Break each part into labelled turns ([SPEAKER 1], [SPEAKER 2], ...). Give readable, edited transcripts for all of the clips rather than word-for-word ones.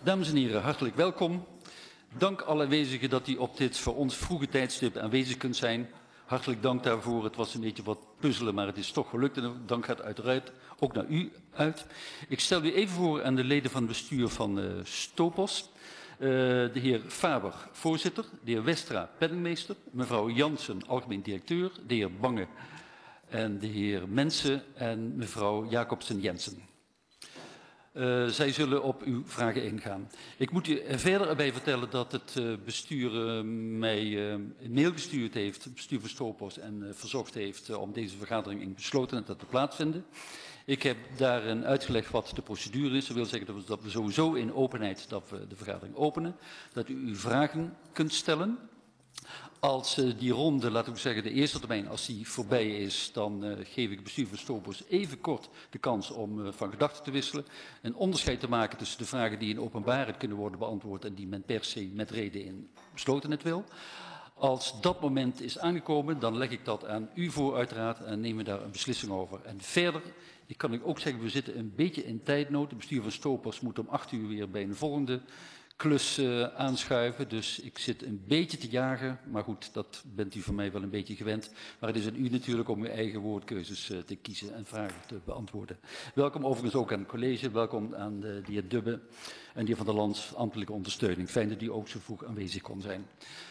[SPEAKER 1] Dames en heren, hartelijk welkom. Dank alle aanwezigen dat u op dit voor ons vroege tijdstip aanwezig kunt zijn. Hartelijk dank daarvoor. Het was een beetje wat puzzelen, maar het is toch gelukt. En dank gaat uiteraard ook naar u uit. Ik stel u even voor aan de leden van het bestuur van Stopos. De heer Faber, voorzitter. De heer Westra, penningmeester. Mevrouw Jansen, algemeen directeur. De heer Bange en de heer Mensen en mevrouw Jacobsen-Jensen. Zij zullen op uw vragen ingaan. Ik moet u verder erbij vertellen dat het bestuur mij een mail gestuurd heeft, het bestuur van Stopos, en verzocht heeft om deze vergadering in beslotenheid te plaatsvinden. Ik heb daarin uitgelegd wat de procedure is. Dat wil zeggen dat we sowieso in openheid dat we de vergadering openen, dat u uw vragen kunt stellen. Als die ronde, laten we zeggen de eerste termijn, als die voorbij is, dan geef ik het bestuur van Stopos even kort de kans om van gedachten te wisselen. Een onderscheid te maken tussen de vragen die in openbaarheid kunnen worden beantwoord en die men per se met reden in beslotenheid wil. Als dat moment is aangekomen, dan leg ik dat aan u voor uiteraard en nemen we daar een beslissing over. En verder, ik kan u ook zeggen, we zitten een beetje in tijdnood. Het bestuur van Stopos moet om 8 uur weer bij een volgende klus aanschuiven. Dus ik zit een beetje te jagen, maar goed, dat bent u van mij wel een beetje gewend. Maar het is aan u natuurlijk om uw eigen woordkeuzes te kiezen en vragen te beantwoorden. Welkom overigens ook aan het college, welkom aan de heer Dubbe en de heer Van der Lans, ambtelijke ondersteuning. Fijn dat u ook zo vroeg aanwezig kon zijn.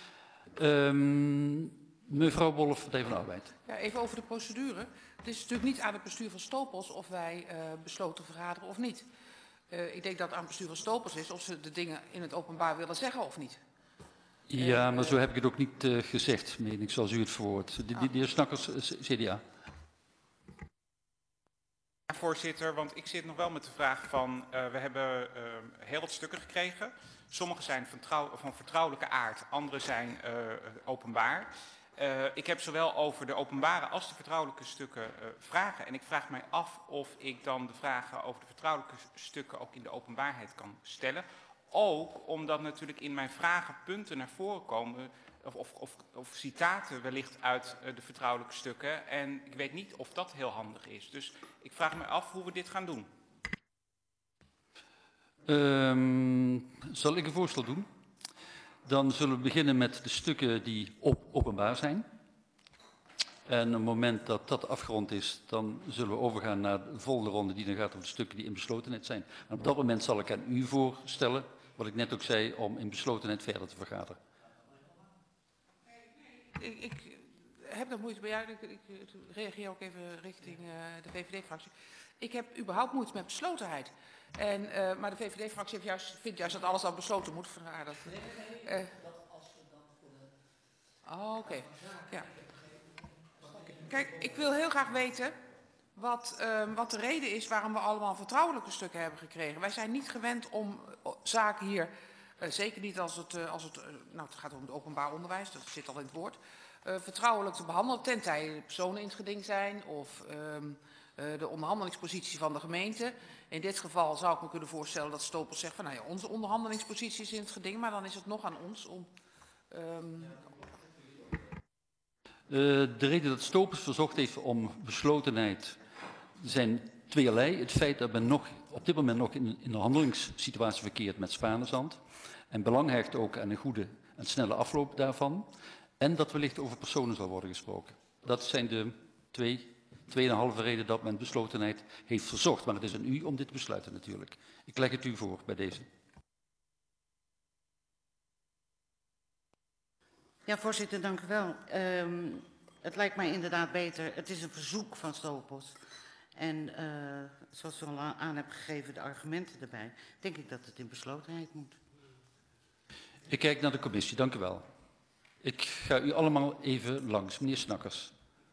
[SPEAKER 1] Mevrouw Wolff, Partij van de Arbeid.
[SPEAKER 2] Ja, even over de procedure. Het is natuurlijk niet aan het bestuur van Stopos of wij besloten vergaderen of niet. Ik denk dat het aan het bestuur van Stopos is of ze de dingen in het openbaar willen zeggen of niet.
[SPEAKER 1] Ja, maar zo heb ik het ook niet gezegd, meen ik, zoals u het verwoordt. De heer Snakkers, CDA.
[SPEAKER 3] Ja, voorzitter, want ik zit nog wel met de vraag van, we hebben heel wat stukken gekregen. Sommige zijn van vertrouwelijke aard, andere zijn openbaar. Ik heb zowel over de openbare als de vertrouwelijke stukken vragen. En ik vraag mij af of ik dan de vragen over de vertrouwelijke stukken ook in de openbaarheid kan stellen. Ook omdat natuurlijk in mijn vragen punten naar voren komen, of citaten wellicht uit de vertrouwelijke stukken. En ik weet niet of dat heel handig is. Dus ik vraag me af hoe we dit gaan doen.
[SPEAKER 1] Zal ik een voorstel doen? Dan zullen we beginnen met de stukken die openbaar zijn. En op het moment dat dat afgerond is, dan zullen we overgaan naar de volgende ronde die dan gaat over de stukken die in beslotenheid zijn. En op dat moment zal ik aan u voorstellen, wat ik net ook zei, om in beslotenheid verder te vergaderen.
[SPEAKER 2] Ik heb daar moeite bij. Ik reageer ook even richting de VVD-fractie. Ik heb überhaupt moeite met beslotenheid. Maar de VVD-fractie vindt juist dat alles al besloten moet. Oké. Ja. Kijk, ik wil heel graag weten wat de reden is waarom we allemaal vertrouwelijke stukken hebben gekregen. Wij zijn niet gewend om zaken hier, zeker niet als het gaat om het openbaar onderwijs, dat zit al in het woord, vertrouwelijk te behandelen, tenzij de personen in het geding zijn of de onderhandelingspositie van de gemeente. In dit geval zou ik me kunnen voorstellen dat Stopos zegt van nou ja, onze onderhandelingspositie is in het geding, maar dan is het nog aan ons om...
[SPEAKER 1] De reden dat Stopos verzocht heeft om beslotenheid zijn tweeërlei. Het feit dat men op dit moment nog in een handelingssituatie verkeert met Zwanenzand. En belang hecht ook aan een goede en snelle afloop daarvan. En dat wellicht over personen zal worden gesproken. Dat zijn de tweeënhalve reden dat men beslotenheid heeft verzocht. Maar het is aan u om dit te besluiten natuurlijk. Ik leg het u voor bij deze.
[SPEAKER 4] Ja, voorzitter, dank u wel. Het lijkt mij inderdaad beter. Het is een verzoek van Stopos. En zoals u al aan hebt gegeven, de argumenten erbij, denk ik dat het in beslotenheid moet.
[SPEAKER 1] Ik kijk naar de commissie, dank u wel. Ik ga u allemaal even langs. Meneer Snakkers.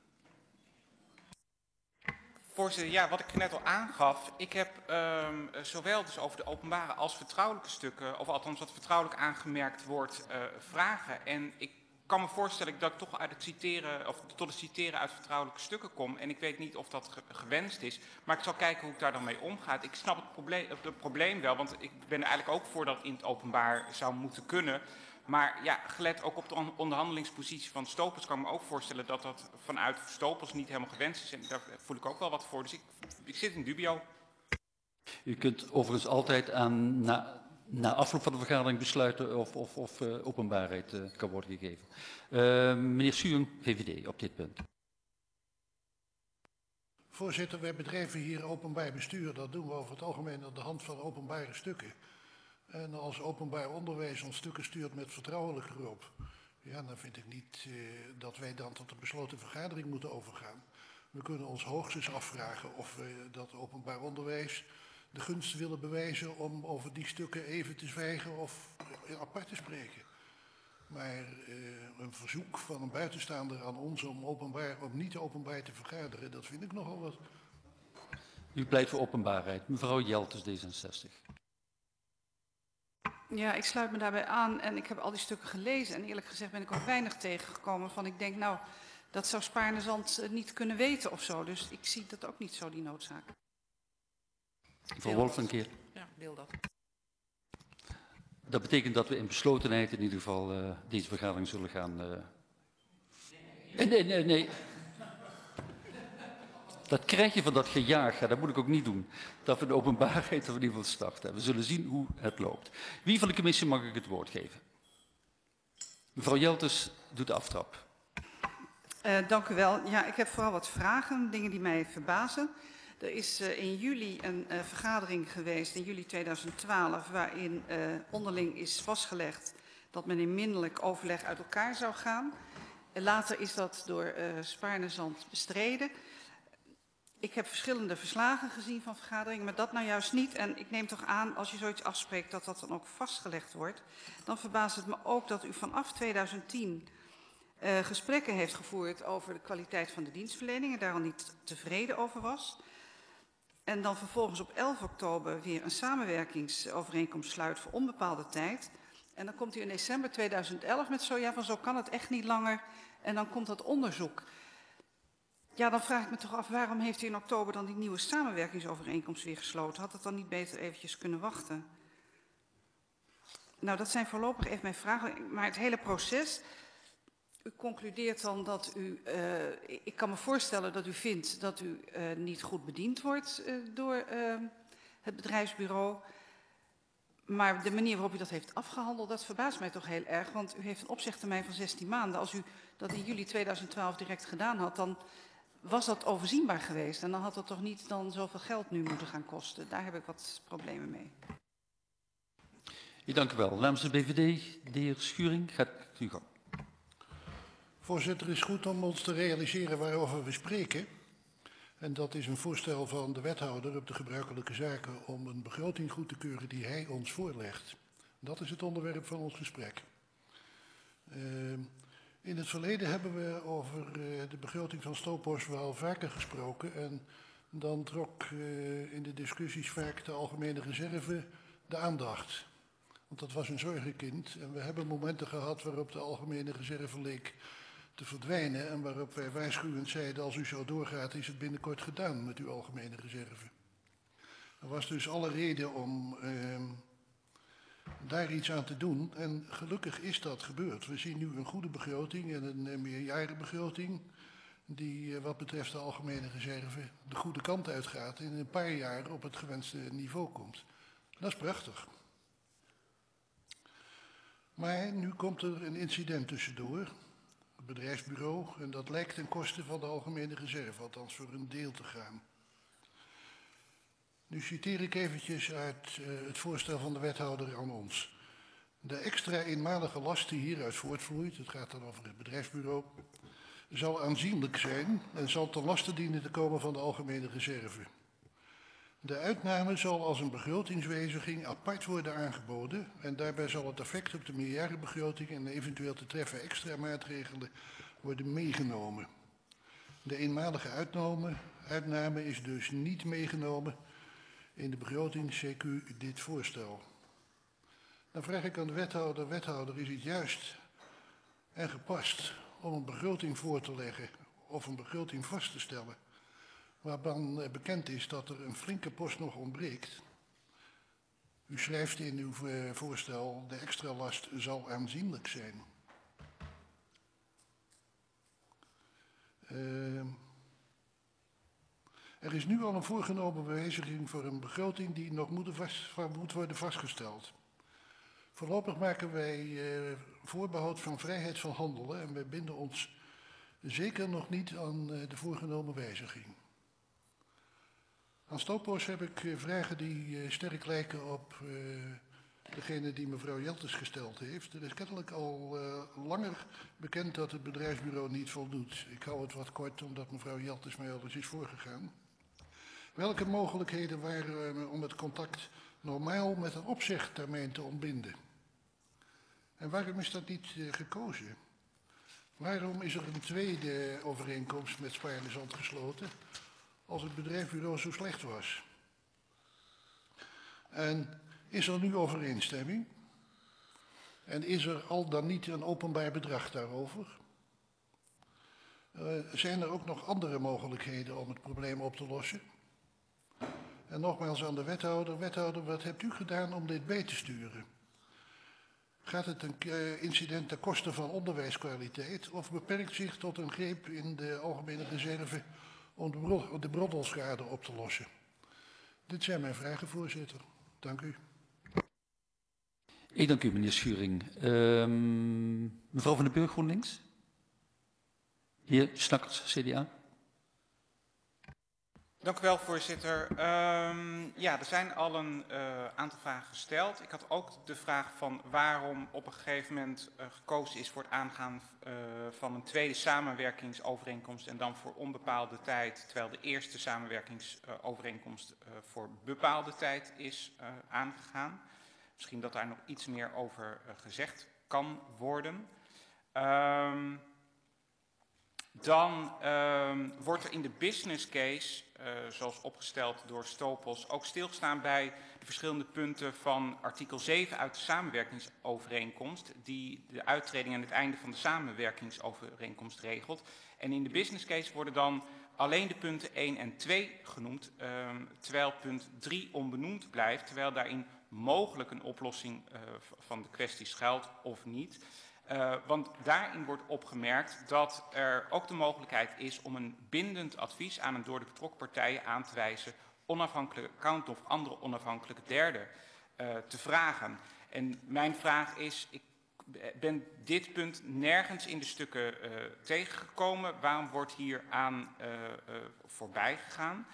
[SPEAKER 3] Voorzitter, ja, wat ik net al aangaf, ik heb zowel dus over de openbare als vertrouwelijke stukken, of althans wat vertrouwelijk aangemerkt wordt, vragen. En ik kan me voorstellen dat ik toch uit het citeren, of tot het citeren uit vertrouwelijke stukken kom. En ik weet niet of dat gewenst is, maar ik zal kijken hoe ik daar dan mee omga. Ik snap het probleem wel, want ik ben er eigenlijk ook voor dat het in het openbaar zou moeten kunnen. Maar ja, gelet ook op de onderhandelingspositie van Stopos kan ik me ook voorstellen dat dat vanuit Stopos niet helemaal gewenst is. En daar voel ik ook wel wat voor. Dus ik zit in dubio.
[SPEAKER 1] U kunt overigens altijd na afloop van de vergadering besluiten of openbaarheid kan worden gegeven. Meneer Suring, VVD, op dit punt.
[SPEAKER 5] Voorzitter, wij bedrijven hier openbaar bestuur. Dat doen we over het algemeen aan de hand van openbare stukken. En als openbaar onderwijs ons stukken stuurt met vertrouwelijk erop, ja, dan vind ik niet dat wij dan tot een besloten vergadering moeten overgaan. We kunnen ons hoogstens afvragen of we dat openbaar onderwijs de gunst willen bewijzen om over die stukken even te zwijgen of apart te spreken. Maar een verzoek van een buitenstaander aan ons om niet openbaar te vergaderen, dat vind ik nogal wat.
[SPEAKER 1] U pleit voor openbaarheid. Mevrouw Jelters, D66.
[SPEAKER 6] Ja, ik sluit me daarbij aan en ik heb al die stukken gelezen en eerlijk gezegd ben ik ook weinig tegengekomen van ik denk nou, dat zou Spaarne-Zand niet kunnen weten of zo. Dus ik zie dat ook niet zo, die noodzaak.
[SPEAKER 1] Mevrouw Wolf een keer.
[SPEAKER 2] Ja, deel dat.
[SPEAKER 1] Dat betekent dat we in beslotenheid in ieder geval deze vergadering zullen gaan... Nee. Dat krijg je van dat gejaag, dat moet ik ook niet doen. Dat we de openbaarheid in ieder geval starten. We zullen zien hoe het loopt. Wie van de commissie mag ik het woord geven? Mevrouw Jelters doet de aftrap.
[SPEAKER 6] Dank u wel. Ja, ik heb vooral wat vragen, dingen die mij verbazen. Er is in juli een vergadering geweest, in juli 2012, waarin onderling is vastgelegd dat men in minderlijk overleg uit elkaar zou gaan. Later is dat door Spaarne-Zand bestreden. Ik heb verschillende verslagen gezien van vergaderingen, maar dat nou juist niet. En ik neem toch aan, als je zoiets afspreekt, dat dat dan ook vastgelegd wordt. Dan verbaast het me ook dat u vanaf 2010 gesprekken heeft gevoerd over de kwaliteit van de dienstverlening en daar al niet tevreden over was. En dan vervolgens op 11 oktober weer een samenwerkingsovereenkomst sluit voor onbepaalde tijd. En dan komt u in december 2011 met zo kan het echt niet langer. En dan komt dat onderzoek. Ja, dan vraag ik me toch af, waarom heeft u in oktober dan die nieuwe samenwerkingsovereenkomst weer gesloten? Had het dan niet beter eventjes kunnen wachten? Nou, dat zijn voorlopig even mijn vragen. Maar het hele proces, u concludeert dan dat u, ik kan me voorstellen dat u vindt dat u niet goed bediend wordt door het bedrijfsbureau. Maar de manier waarop u dat heeft afgehandeld, dat verbaast mij toch heel erg. Want u heeft een opzegtermijn van 16 maanden. Als u dat in juli 2012 direct gedaan had, dan was dat overzienbaar geweest. En dan had dat toch niet dan zoveel geld nu moeten gaan kosten. Daar heb ik wat problemen mee.
[SPEAKER 1] Dank u wel. Namens de BVD, de heer Schuring, gaat u gang.
[SPEAKER 5] Voorzitter, het is goed om ons te realiseren waarover we spreken. En dat is een voorstel van de wethouder op de gebruikelijke zaken om een begroting goed te keuren die hij ons voorlegt. Dat is het onderwerp van ons gesprek. In het verleden hebben we over de begroting van Stoophorst wel vaker gesproken. En dan trok in de discussies vaak de algemene reserve de aandacht. Want dat was een zorgenkind. En we hebben momenten gehad waarop de algemene reserve leek te verdwijnen. En waarop wij waarschuwend zeiden, als u zo doorgaat, is het binnenkort gedaan met uw algemene reserve. Er was dus alle reden om daar iets aan te doen. En gelukkig is dat gebeurd. We zien nu een goede begroting en een meerjarenbegroting die wat betreft de algemene reserve de goede kant uitgaat en in een paar jaar op het gewenste niveau komt. Dat is prachtig. Maar nu komt er een incident tussendoor, het bedrijfsbureau, en dat lijkt ten koste van de algemene reserve, althans voor een deel te gaan. Nu citeer ik eventjes uit het voorstel van de wethouder aan ons. De extra eenmalige last die hieruit voortvloeit, het gaat dan over het bedrijfsbureau, zal aanzienlijk zijn en zal ten laste dienen te komen van de algemene reserve. De uitname zal als een begrotingswijziging apart worden aangeboden en daarbij zal het effect op de meerjarenbegroting en eventueel te treffen extra maatregelen worden meegenomen. De eenmalige uitname is dus niet meegenomen in de begroting CQ dit voorstel. Dan vraag ik aan de wethouder, is het juist en gepast om een begroting voor te leggen of een begroting vast te stellen, waarvan bekend is dat er een flinke post nog ontbreekt. U schrijft in uw voorstel, de extra last zal aanzienlijk zijn. Er is nu al een voorgenomen wijziging voor een begroting die nog moet worden vastgesteld. Voorlopig maken wij voorbehoud van vrijheid van handelen en wij binden ons zeker nog niet aan de voorgenomen wijziging. Aan Stopos heb ik vragen die sterk lijken op degene die mevrouw Jeltes gesteld heeft. Het is kennelijk al langer bekend dat het bedrijfsbureau niet voldoet. Ik hou het wat kort omdat mevrouw Jeltes mij al eens is voorgegaan. Welke mogelijkheden waren er om het contact normaal met een opzegtermijn te ontbinden? En waarom is dat niet gekozen? Waarom is er een tweede overeenkomst met Spaarne-Zand gesloten als het bedrijfsbureau zo slecht was? En is er nu overeenstemming? En is er al dan niet een openbaar bedrag daarover? Zijn er ook nog andere mogelijkheden om het probleem op te lossen? En nogmaals aan de wethouder. Wethouder, wat hebt u gedaan om dit bij te sturen? Gaat het een incident ten koste van onderwijskwaliteit of beperkt zich tot een greep in de algemene reserve om de broddelschade op te lossen? Dit zijn mijn vragen, voorzitter. Dank u.
[SPEAKER 1] Ik dank u, meneer Schuring. Mevrouw van den Burg, GroenLinks. Heer Snakkers, CDA.
[SPEAKER 3] Dank u wel, voorzitter. Ja, er zijn al een aantal vragen gesteld. Ik had ook de vraag van waarom op een gegeven moment gekozen is voor het aangaan van een tweede samenwerkingsovereenkomst en dan voor onbepaalde tijd, terwijl de eerste samenwerkingsovereenkomst voor bepaalde tijd is aangegaan. Misschien dat daar nog iets meer over gezegd kan worden. Dan wordt er in de business case, zoals opgesteld door Stopos, ook stilgestaan bij de verschillende punten van artikel 7 uit de samenwerkingsovereenkomst, die de uittreding en het einde van de samenwerkingsovereenkomst regelt. En in de business case worden dan alleen de punten 1 en 2 genoemd, terwijl punt 3 onbenoemd blijft, terwijl daarin mogelijk een oplossing van de kwestie schuilt of niet. Want daarin wordt opgemerkt dat er ook de mogelijkheid is om een bindend advies aan een door de betrokken partijen aan te wijzen onafhankelijke accountant of andere onafhankelijke derde te vragen. En mijn vraag is, ik ben dit punt nergens in de stukken tegengekomen. Waarom wordt hier aan voorbij gegaan?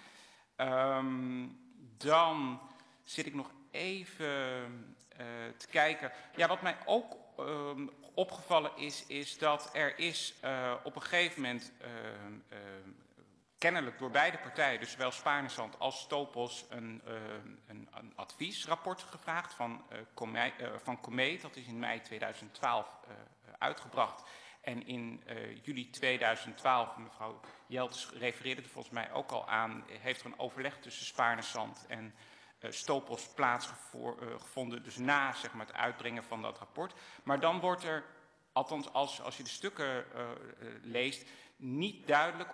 [SPEAKER 3] Dan zit ik nog even te kijken. Ja, wat mij ook opgevallen is dat er is op een gegeven moment kennelijk door beide partijen, dus zowel Spaarne-Zand als Stopos, een adviesrapport gevraagd van Comeet. Dat is in mei 2012 uitgebracht. En in juli 2012, mevrouw Jeltes refereerde er volgens mij ook al aan, heeft er een overleg tussen Spaarne-Zand en Stopos plaatsgevonden, dus na zeg maar, het uitbrengen van dat rapport. Maar dan wordt er, althans als je de stukken leest, niet duidelijk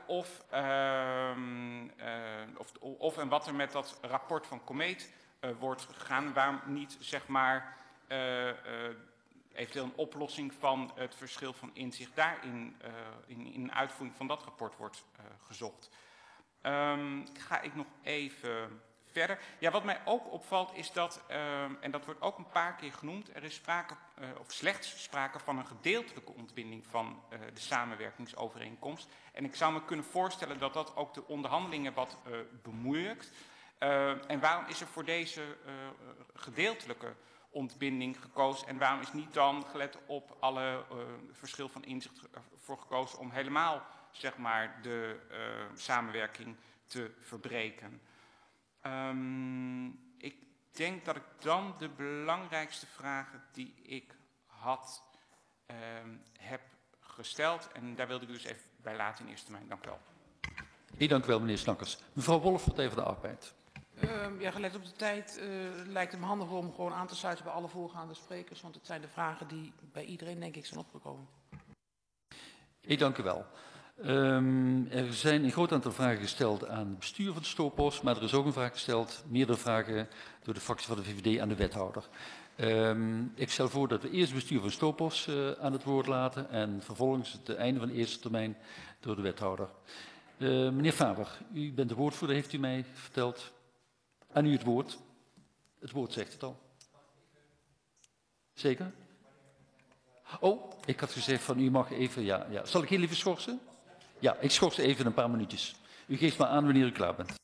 [SPEAKER 3] of en wat er met dat rapport van Comeet wordt gegaan. Waarom niet zeg maar eventueel een oplossing van het verschil van inzicht daarin in een uitvoering van dat rapport wordt gezocht. Ga ik nog even verder. Ja, wat mij ook opvalt is dat, en dat wordt ook een paar keer genoemd, er is sprake, of slechts sprake van een gedeeltelijke ontbinding van de samenwerkingsovereenkomst. En ik zou me kunnen voorstellen dat dat ook de onderhandelingen wat bemoeilijkt. En waarom is er voor deze gedeeltelijke ontbinding gekozen en waarom is niet dan, gelet op alle verschil van inzicht, voor gekozen om helemaal zeg maar, de samenwerking te verbreken? Ik denk dat ik dan de belangrijkste vragen die ik had heb gesteld. En daar wilde ik dus even bij laten in eerste termijn. Dank u wel.
[SPEAKER 1] Ik dank u wel, meneer Snakkers. Mevrouw Wolff, Partij van de Arbeid.
[SPEAKER 2] Ja, gelet op de tijd lijkt het me handig om gewoon aan te sluiten bij alle voorgaande sprekers. Want het zijn de vragen die bij iedereen, denk ik, zijn opgekomen.
[SPEAKER 1] Ik dank u wel. Er zijn een groot aantal vragen gesteld aan het bestuur van de Stopos, maar er is ook een vraag gesteld, meerdere vragen door de fractie van de VVD aan de wethouder. Ik stel voor dat we eerst het bestuur van Stopos aan het woord laten en vervolgens het einde van de eerste termijn door de wethouder. Meneer Faber, u bent de woordvoerder, heeft u mij verteld. Aan u het woord. Het woord zegt het al. Zeker? Oh, ik had gezegd van u mag even, ja. Zal ik heel even schorsen? Ja, ik schors even een paar minuutjes. U geeft maar aan wanneer u klaar bent.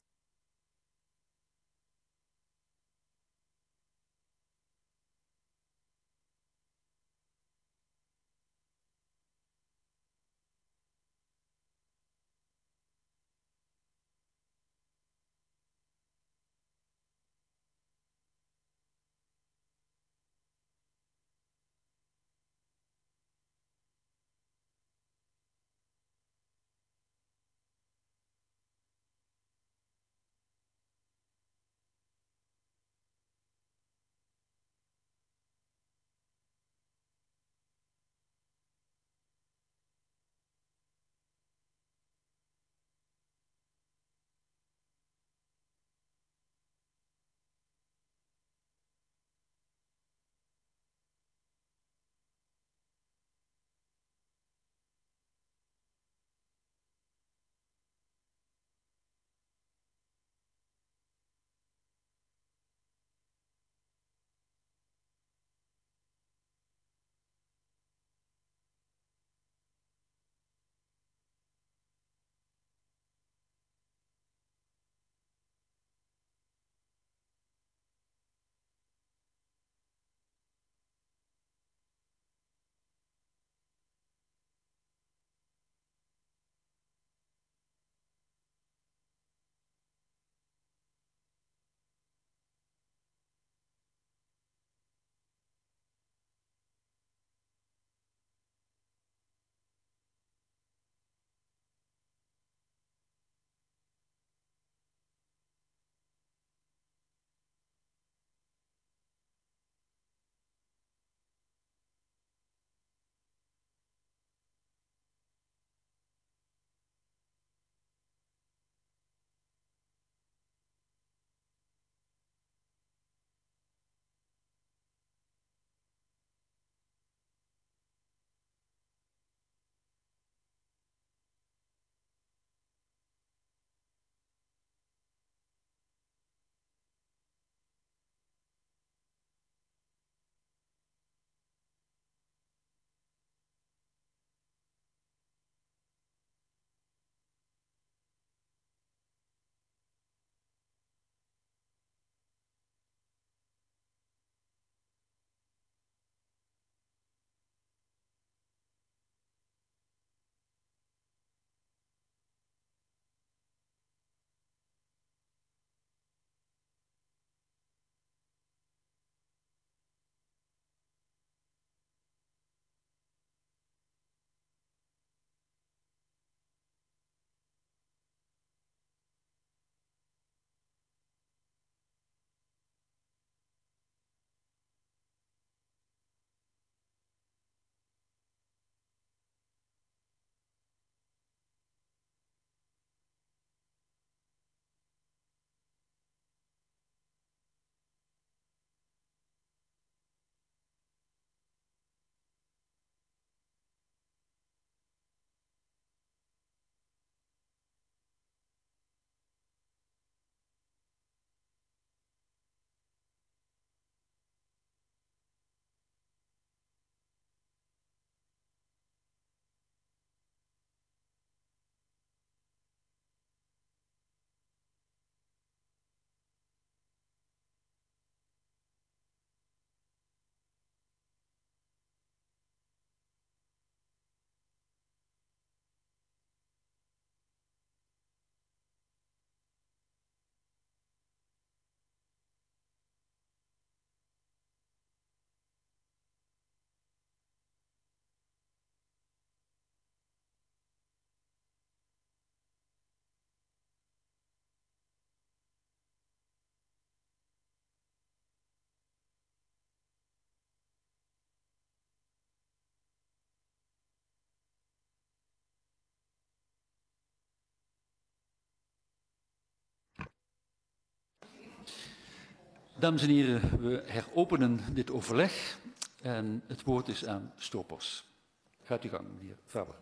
[SPEAKER 1] Dames en heren, we heropenen dit overleg en het woord is aan Stropos. Gaat u gang, meneer Faber.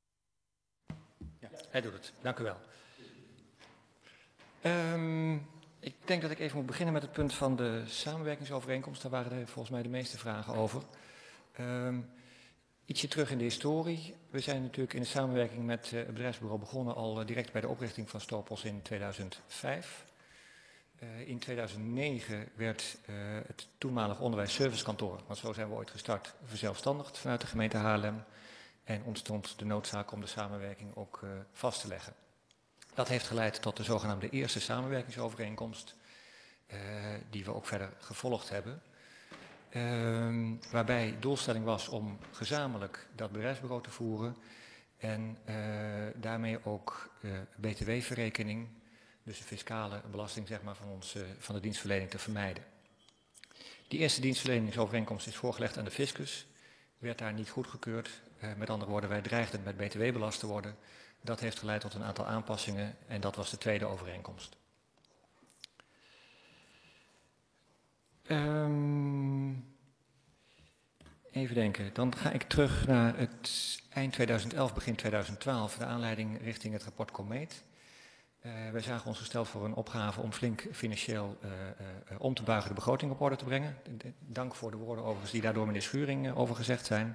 [SPEAKER 7] Ja, hij doet het. Dank u wel. Ik denk dat ik even moet beginnen met het punt van de samenwerkingsovereenkomst. Daar waren er volgens mij de meeste vragen over. Ietsje terug in de historie. We zijn natuurlijk in de samenwerking met het bedrijfsbureau begonnen al direct bij de oprichting van Stopos in 2005. In 2009 werd het toenmalig onderwijsservicekantoor, want zo zijn we ooit gestart, verzelfstandigd vanuit de gemeente Haarlem. En ontstond de noodzaak om de samenwerking ook vast te leggen. Dat heeft geleid tot de zogenaamde eerste samenwerkingsovereenkomst, die we ook verder gevolgd hebben. Waarbij doelstelling was om gezamenlijk dat bedrijfsbureau te voeren en daarmee ook btw-verrekening, dus de fiscale belasting zeg maar, van de dienstverlening te vermijden. Die eerste dienstverleningsovereenkomst is voorgelegd aan de fiscus, werd daar niet goedgekeurd. Met andere woorden, wij dreigden met btw belast te worden. Dat heeft geleid tot een aantal aanpassingen en dat was de tweede overeenkomst. Even denken, dan ga ik terug naar het eind 2011, begin 2012, de aanleiding richting het rapport Komeet. Wij zagen ons gesteld voor een opgave om flink financieel om te buigen de begroting op orde te brengen. Dank voor de woorden overigens die daar door meneer Schuring over gezegd zijn.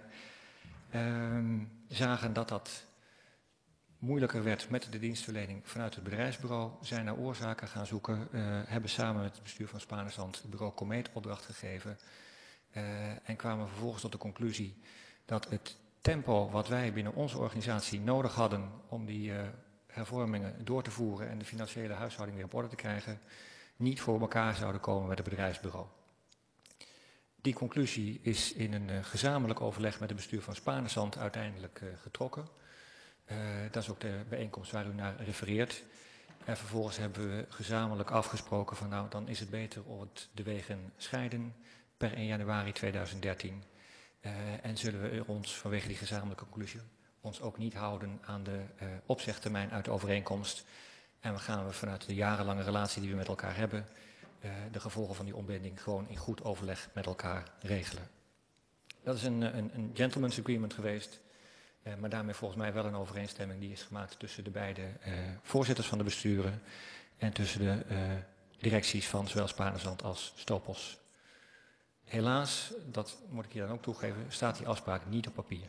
[SPEAKER 7] Zagen dat dat moeilijker werd met de dienstverlening vanuit het bedrijfsbureau, zijn naar oorzaken gaan zoeken, hebben samen met het bestuur van Spaarne-Zand het bureau Komeet opdracht gegeven en kwamen vervolgens tot de conclusie dat het tempo wat wij binnen onze organisatie nodig hadden om die hervormingen door te voeren en de financiële huishouding weer op orde te krijgen, niet voor elkaar zouden komen met het bedrijfsbureau. Die conclusie is in een gezamenlijk overleg met het bestuur van Spaarne-Zand uiteindelijk getrokken. Dat is ook de bijeenkomst waar u naar refereert. En vervolgens hebben we gezamenlijk afgesproken van nou, dan is het beter om de wegen scheiden per 1 januari 2013. En zullen we ons vanwege die gezamenlijke conclusie ons ook niet houden aan de opzegtermijn uit de overeenkomst. En we gaan vanuit de jarenlange relatie die we met elkaar hebben, de gevolgen van die ontbinding gewoon in goed overleg met elkaar regelen. Dat is een gentleman's agreement geweest. Maar daarmee volgens mij wel een overeenstemming die is gemaakt tussen de beide voorzitters van de besturen en tussen de directies van zowel Spaarne-Zand als Stopos. Helaas, dat moet ik hier dan ook toegeven, staat die afspraak niet op papier.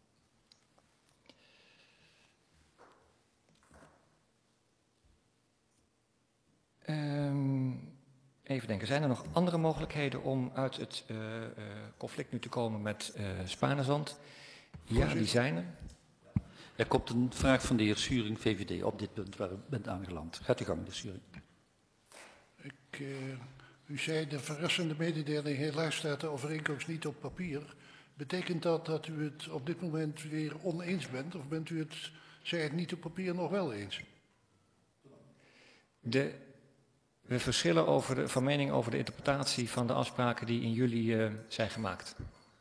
[SPEAKER 7] Even denken, zijn er nog andere mogelijkheden om uit het conflict nu te komen met Spaarne-Zand? Ja, die zijn er.
[SPEAKER 1] Er komt een vraag van de heer Schuring, VVD, op dit punt waar u bent aangeland. Gaat u gang, de heer Schuring.
[SPEAKER 5] U zei de verrassende mededeling, helaas staat de overeenkomst niet op papier. Betekent dat dat u het op dit moment weer oneens bent? Of bent u het, zij het niet op papier, nog wel eens?
[SPEAKER 7] We verschillen van mening over de interpretatie van de afspraken die in juli zijn gemaakt.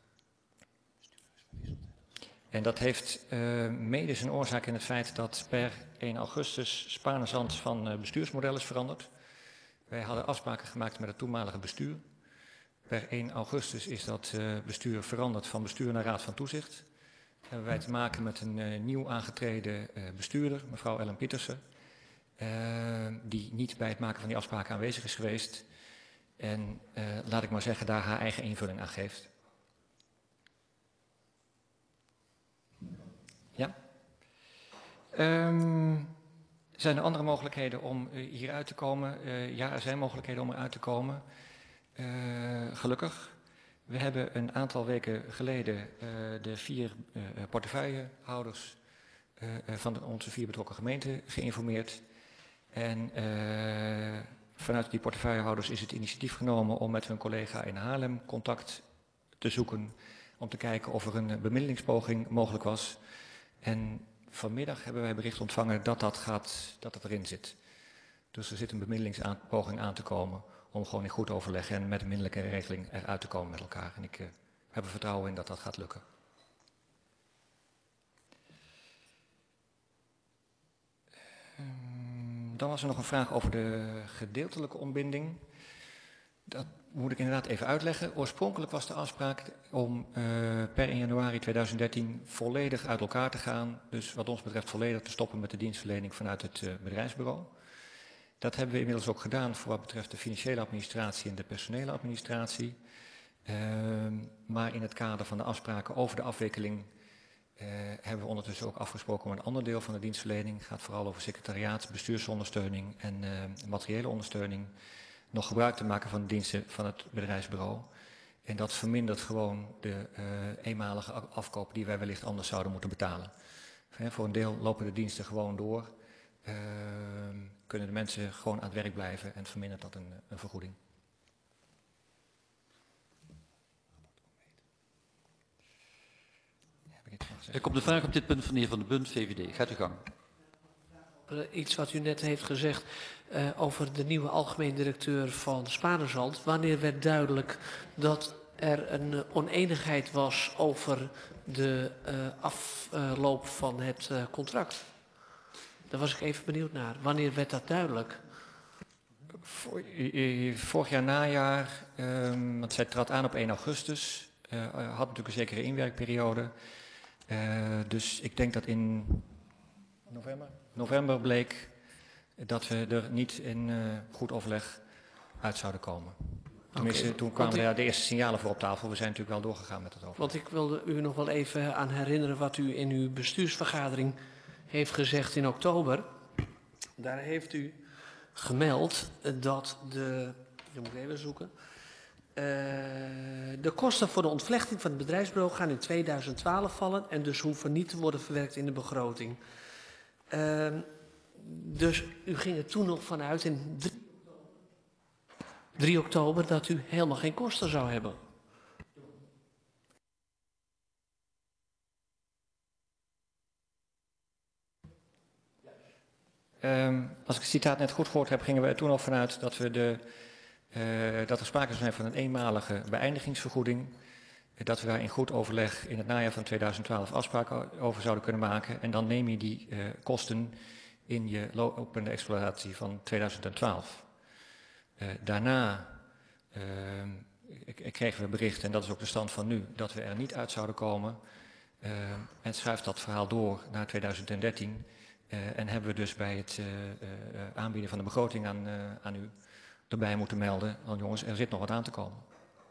[SPEAKER 7] En dat heeft mede zijn oorzaak in het feit dat per 1 augustus Spaarne-Zand van bestuursmodel is veranderd. Wij hadden afspraken gemaakt met het toenmalige bestuur. Per 1 augustus is dat bestuur veranderd van bestuur naar raad van toezicht. Hebben wij te maken met een nieuw aangetreden bestuurder, mevrouw Ellen Pietersen. Die niet bij het maken van die afspraken aanwezig is geweest. En laat ik maar zeggen, daar haar eigen invulling aan geeft. Ja. Zijn er andere mogelijkheden om hieruit te komen? Ja, er zijn mogelijkheden om eruit te komen. Gelukkig. We hebben een aantal weken geleden de 4 portefeuillehouders van onze 4 betrokken gemeenten geïnformeerd. En vanuit die portefeuillehouders is het initiatief genomen om met hun collega in Haarlem contact te zoeken. Om te kijken of er een bemiddelingspoging mogelijk was. En vanmiddag hebben wij bericht ontvangen dat dat erin zit. Dus er zit een bemiddelingspoging aan te komen om gewoon in goed overleg en met een middelijke regeling eruit te komen met elkaar. En ik heb er vertrouwen in dat dat gaat lukken. Dan was er nog een vraag over de gedeeltelijke ontbinding. Dat moet ik inderdaad even uitleggen. Oorspronkelijk was de afspraak om per 1 januari 2013 volledig uit elkaar te gaan. Dus wat ons betreft volledig te stoppen met de dienstverlening vanuit het bedrijfsbureau. Dat hebben we inmiddels ook gedaan voor wat betreft de financiële administratie en de personele administratie. Maar in het kader van de afspraken over de afwikkeling hebben we ondertussen ook afgesproken om een ander deel van de dienstverlening. Het gaat vooral over secretariaat, bestuursondersteuning en materiële ondersteuning. Nog gebruik te maken van de diensten van het bedrijfsbureau. En dat vermindert gewoon de eenmalige afkoop die wij wellicht anders zouden moeten betalen. Voor een deel lopen de diensten gewoon door. Kunnen de mensen gewoon aan het werk blijven en vermindert dat een vergoeding.
[SPEAKER 1] Er komt de vraag op dit punt van de heer Van den Bunt, VVD. Gaat u gang.
[SPEAKER 8] Iets wat u net heeft gezegd over de nieuwe algemeen directeur van Spaarne-Zand. Wanneer werd duidelijk dat er een oneenigheid was over de afloop van het contract? Daar was ik even benieuwd naar. Wanneer werd dat duidelijk?
[SPEAKER 7] Vorig jaar najaar, want zij trad aan op 1 augustus, had natuurlijk een zekere inwerkperiode. Dus ik denk dat in november bleek dat we er niet in goed overleg uit zouden komen. Tenminste, toen kwamen de eerste signalen voor op tafel. We zijn natuurlijk wel doorgegaan met het overleg.
[SPEAKER 8] Want ik wilde u nog wel even aan herinneren wat u in uw bestuursvergadering heeft gezegd in oktober. Daar heeft u gemeld dat de... Dat moet ik even zoeken. De kosten voor de ontvlechting van het bedrijfsbureau gaan in 2012 vallen en dus hoeven niet te worden verwerkt in de begroting. Dus u ging er toen nog vanuit in 3 oktober dat u helemaal geen kosten zou hebben.
[SPEAKER 7] Als ik het citaat net goed gehoord heb, gingen we er toen al vanuit dat dat er sprake zou zijn van een eenmalige beëindigingsvergoeding. Dat we daar in goed overleg in het najaar van 2012 afspraken over zouden kunnen maken. En dan neem je die kosten in je lopende exploitatie van 2012. Daarna kregen we bericht, en dat is ook de stand van nu, dat we er niet uit zouden komen. En schuift dat verhaal door naar 2013. En hebben we dus bij het aanbieden van de begroting aan u erbij moeten melden. Want jongens, er zit nog wat aan te komen.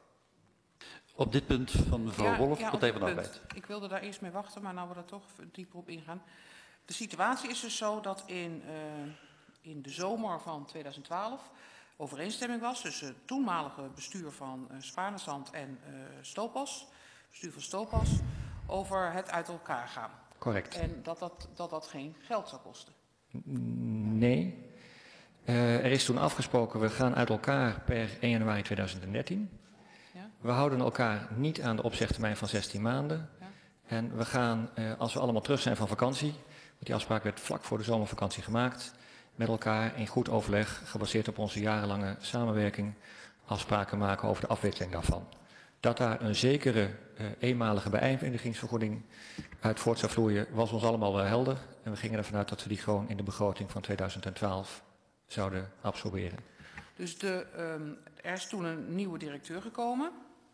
[SPEAKER 1] Op dit punt van mevrouw Wolff, Partij van de Arbeid.
[SPEAKER 2] Ik wilde daar eerst mee wachten, maar nou we er toch dieper op ingaan. De situatie is dus zo dat in de zomer van 2012 overeenstemming was tussen het toenmalige bestuur van Spaarne-Zand en bestuur van Stopas, over het uit elkaar gaan.
[SPEAKER 7] Correct.
[SPEAKER 2] En dat geen geld zou kosten.
[SPEAKER 7] Nee. Er is toen afgesproken, we gaan uit elkaar per 1 januari 2013. Ja? We houden elkaar niet aan de opzegtermijn van 16 maanden. Ja? En we gaan, als we allemaal terug zijn van vakantie, want die afspraak werd vlak voor de zomervakantie gemaakt, met elkaar in goed overleg, gebaseerd op onze jarenlange samenwerking, afspraken maken over de afwikkeling daarvan. Dat daar een zekere eenmalige beëindigingsvergoeding uit voort zou vloeien, was ons allemaal wel helder. En we gingen ervan uit dat we die gewoon in de begroting van 2012 zouden absorberen.
[SPEAKER 2] Dus er is toen een nieuwe directeur gekomen.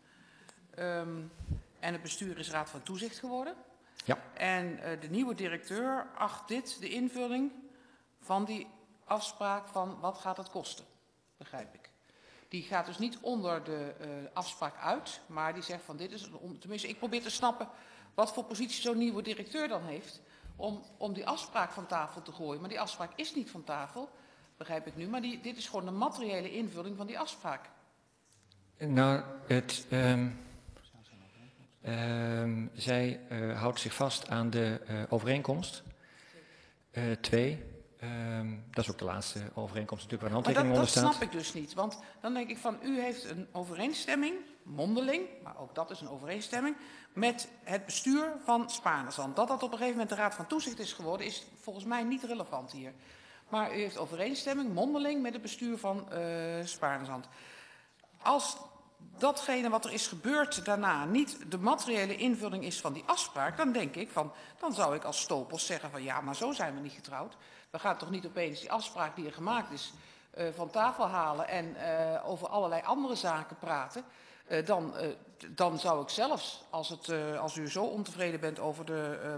[SPEAKER 2] En het bestuur is raad van toezicht geworden.
[SPEAKER 7] Ja.
[SPEAKER 2] En de nieuwe directeur acht dit de invulling van die afspraak van wat gaat het kosten, begrijp ik. Die gaat dus niet onder de afspraak uit, maar die zegt van dit is, tenminste ik probeer te snappen wat voor positie zo'n nieuwe directeur dan heeft om die afspraak van tafel te gooien. Maar die afspraak is niet van tafel, begrijp ik nu, maar dit is gewoon de materiële invulling van die afspraak.
[SPEAKER 7] Nou, zij houdt zich vast aan de overeenkomst 2. Dat is ook de laatste overeenkomst natuurlijk waar een handtekening onder staat.
[SPEAKER 2] Dat snap ik dus niet, want dan denk ik van u heeft een overeenstemming, mondeling, maar ook dat is een overeenstemming, met het bestuur van Spaarne-Zand. Dat op een gegeven moment de raad van toezicht is geworden, is volgens mij niet relevant hier. Maar u heeft overeenstemming, mondeling, met het bestuur van Spaarne-Zand. Als datgene wat er is gebeurd daarna niet de materiële invulling is van die afspraak, dan denk ik van, dan zou ik als Stopos zeggen van ja, maar zo zijn we niet getrouwd. We gaan toch niet opeens die afspraak die er gemaakt is van tafel halen en over allerlei andere zaken praten. Dan zou ik zelfs, als u zo ontevreden bent over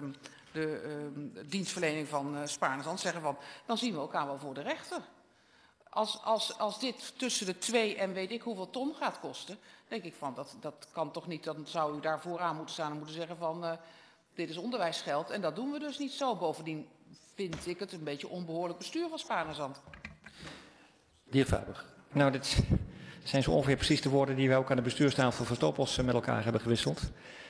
[SPEAKER 2] de dienstverlening van Spaarne-Zand, zeggen van, dan zien we elkaar wel voor de rechter. Als dit tussen de 2 en weet ik hoeveel ton gaat kosten, denk ik van dat kan toch niet. Dan zou u daar vooraan moeten staan en moeten zeggen van dit is onderwijsgeld. En dat doen we dus niet zo. Bovendien vind ik het een beetje onbehoorlijk bestuur van Spaarne-Zand.
[SPEAKER 1] De heer Faber.
[SPEAKER 7] Nou, dit zijn zo ongeveer precies de woorden die wij ook aan de bestuurstafel van Stopos met elkaar hebben gewisseld.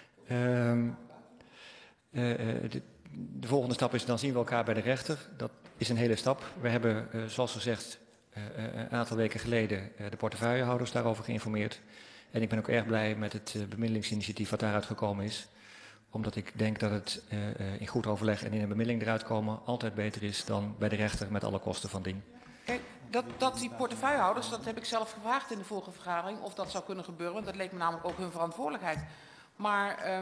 [SPEAKER 7] De volgende stap is, dan zien we elkaar bij de rechter. Dat is een hele stap. We hebben, zoals gezegd, een aantal weken geleden de portefeuillehouders daarover geïnformeerd. En ik ben ook erg blij met het bemiddelingsinitiatief wat daaruit gekomen is. Omdat ik denk dat het in goed overleg en in een bemiddeling eruit komen altijd beter is dan bij de rechter met alle kosten van ding.
[SPEAKER 2] Kijk, dat die portefeuillehouders, dat heb ik zelf gevraagd in de vorige vergadering of dat zou kunnen gebeuren. Want dat leek me namelijk ook hun verantwoordelijkheid. Maar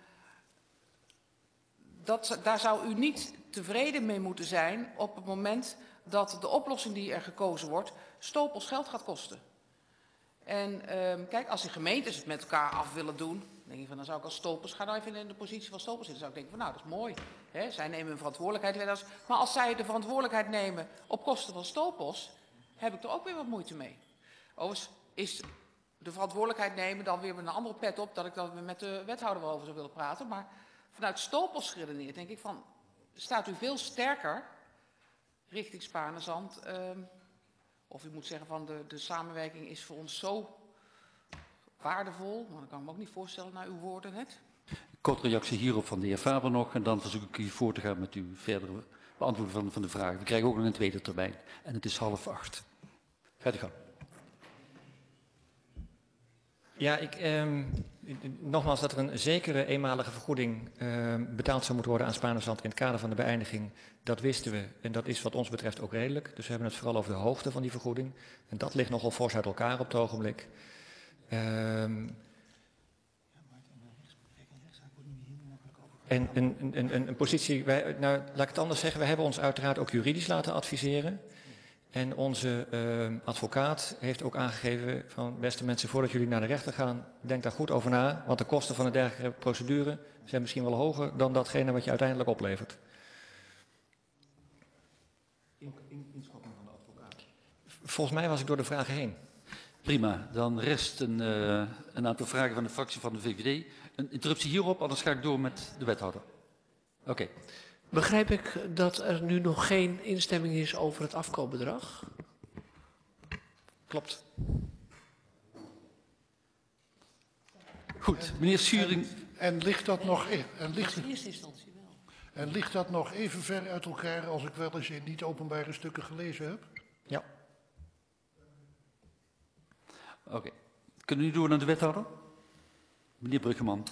[SPEAKER 2] daar zou u niet tevreden mee moeten zijn op het moment dat de oplossing die er gekozen wordt Stopos geld gaat kosten. En kijk, als de gemeentes het met elkaar af willen doen, denk ik van, dan zou ik als Stopos, ga nou even in de positie van Stopos zitten, zou ik denken van, nou, dat is mooi. Hè? Zij nemen hun verantwoordelijkheid. Maar als zij de verantwoordelijkheid nemen op kosten van Stopos, heb ik er ook weer wat moeite mee. Overigens is de verantwoordelijkheid nemen dan weer met een andere pet op, dat ik dan met de wethouder wel over zou willen praten. Maar vanuit Stopos geredeneerd denk ik van, staat u veel sterker richting Spaarne-Zand. Of u moet zeggen van de samenwerking is voor ons zo waardevol. Maar dat kan ik me ook niet voorstellen naar uw woorden net.
[SPEAKER 1] Kort reactie hierop van de heer Faber nog. En dan verzoek ik u voor te gaan met uw verdere beantwoording van de vragen. We krijgen ook nog een tweede termijn. En het is 7:30. Gaat u gang.
[SPEAKER 7] Ja, nogmaals dat er een zekere eenmalige vergoeding betaald zou moeten worden aan Spaarne-Zand in het kader van de beëindiging. Dat wisten we en dat is wat ons betreft ook redelijk. Dus we hebben het vooral over de hoogte van die vergoeding. En dat ligt nogal fors uit elkaar op het ogenblik. En een positie, nou laat ik het anders zeggen, we hebben ons uiteraard ook juridisch laten adviseren. En onze advocaat heeft ook aangegeven van, beste mensen, voordat jullie naar de rechter gaan, denk daar goed over na. Want de kosten van een dergelijke procedure zijn misschien wel hoger dan datgene wat je uiteindelijk oplevert. Inschatting van de advocaat. Volgens mij was ik door de vragen heen.
[SPEAKER 1] Prima, dan rest een aantal vragen van de fractie van de VVD. Een interruptie hierop, anders ga ik door met de wethouder. Oké.
[SPEAKER 8] Begrijp ik dat er nu nog geen instemming is over het afkoopbedrag?
[SPEAKER 7] Klopt.
[SPEAKER 1] Goed, meneer Schuring.
[SPEAKER 5] En ligt dat nog in
[SPEAKER 8] eerste instantie wel.
[SPEAKER 5] En ligt dat nog even ver uit elkaar als ik wel eens in niet-openbare stukken gelezen heb?
[SPEAKER 7] Ja.
[SPEAKER 1] Oké. Kunnen we nu door naar de wethouder? Meneer Bruggeman.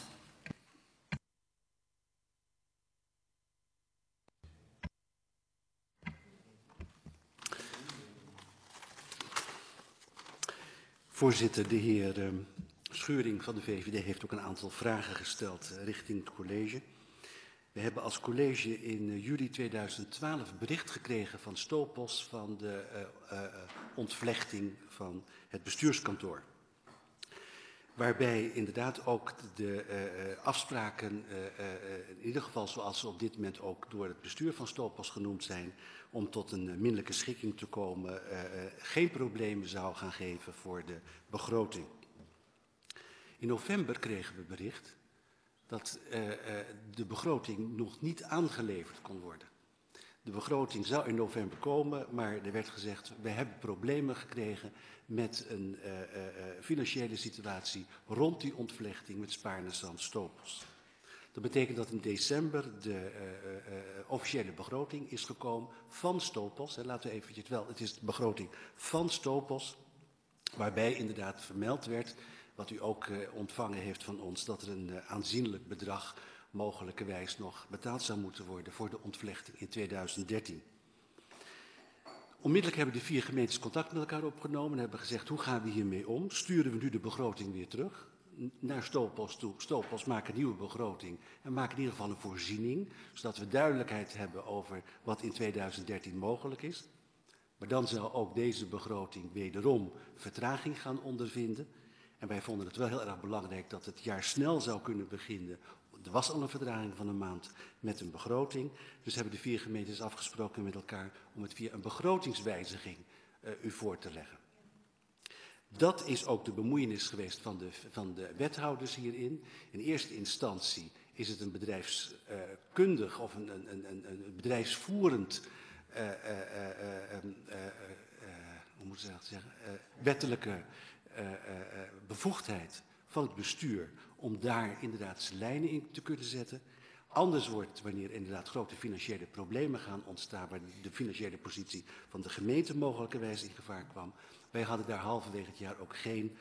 [SPEAKER 9] Voorzitter, de heer Schuring van de VVD heeft ook een aantal vragen gesteld richting het college. We hebben als college in juli 2012 bericht gekregen van Stopos van de ontvlechting van het bestuurskantoor. Waarbij inderdaad ook de afspraken, in ieder geval zoals ze op dit moment ook door het bestuur van Stopos genoemd zijn, om tot een minderlijke schikking te komen, geen problemen zou gaan geven voor de begroting. In november kregen we bericht dat de begroting nog niet aangeleverd kon worden. De begroting zou in november komen, maar er werd gezegd, we hebben problemen gekregen met een financiële situatie rond die ontvlechting met Spaarne-Zand Stopos. Dat betekent dat in december de officiële begroting is gekomen van Stopos. Laten we eventjes wel, het is de begroting van Stopos, waarbij inderdaad vermeld werd, wat u ook ontvangen heeft van ons, dat er een aanzienlijk bedrag mogelijkerwijs nog betaald zou moeten worden voor de ontvlechting in 2013. Onmiddellijk hebben de 4 gemeentes contact met elkaar opgenomen en hebben gezegd, hoe gaan we hiermee om? Sturen we nu de begroting weer terug naar Stopos toe? Stopos maakt een nieuwe begroting en maakt in ieder geval een voorziening, zodat we duidelijkheid hebben over wat in 2013 mogelijk is. Maar dan zou ook deze begroting wederom vertraging gaan ondervinden. En wij vonden het wel heel erg belangrijk dat het jaar snel zou kunnen beginnen. Er was al een vertraging van een maand met een begroting. Dus hebben de 4 gemeentes afgesproken met elkaar om het via een begrotingswijziging u voor te leggen. Dat is ook de bemoeienis geweest van de wethouders hierin. In eerste instantie is het een bedrijfskundig of een bedrijfsvoerend hoe moet ik dat zeggen, wettelijke bevoegdheid van het bestuur om daar inderdaad zijn lijnen in te kunnen zetten. Anders wordt wanneer inderdaad grote financiële problemen gaan ontstaan, waar de financiële positie van de gemeente mogelijkerwijs in gevaar kwam. Wij hadden daar halverwege het jaar ook geen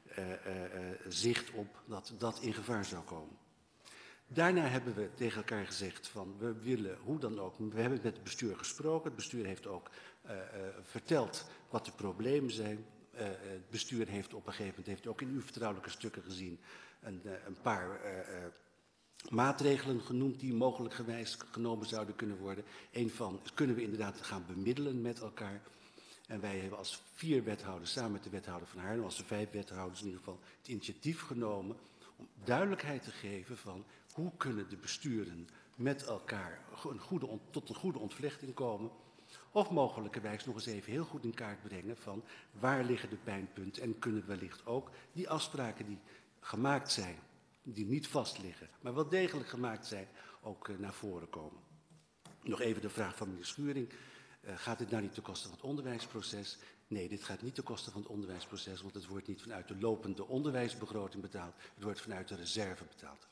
[SPEAKER 9] zicht op dat dat in gevaar zou komen. Daarna hebben we tegen elkaar gezegd van we willen hoe dan ook, we hebben met het bestuur gesproken. Het bestuur heeft ook verteld wat de problemen zijn. Het bestuur heeft op een gegeven moment, heeft ook in uw vertrouwelijke stukken gezien, een paar maatregelen genoemd die mogelijkerwijs genomen zouden kunnen worden. Eén van kunnen we inderdaad gaan bemiddelen met elkaar. En wij hebben als 4 wethouders, samen met de wethouder van Haarlem, als 5 wethouders in ieder geval, het initiatief genomen om duidelijkheid te geven van hoe kunnen de besturen met elkaar tot een goede ontvlechting komen. Of mogelijkerwijs nog eens even heel goed in kaart brengen van waar liggen de pijnpunten en kunnen wellicht ook die afspraken die gemaakt zijn, die niet vast liggen, maar wel degelijk gemaakt zijn, ook naar voren komen. Nog even de vraag van meneer Schuring. Gaat dit nou niet ten koste van het onderwijsproces? Nee, dit gaat niet ten koste van het onderwijsproces, want het wordt niet vanuit de lopende onderwijsbegroting betaald. Het wordt vanuit de reserve betaald.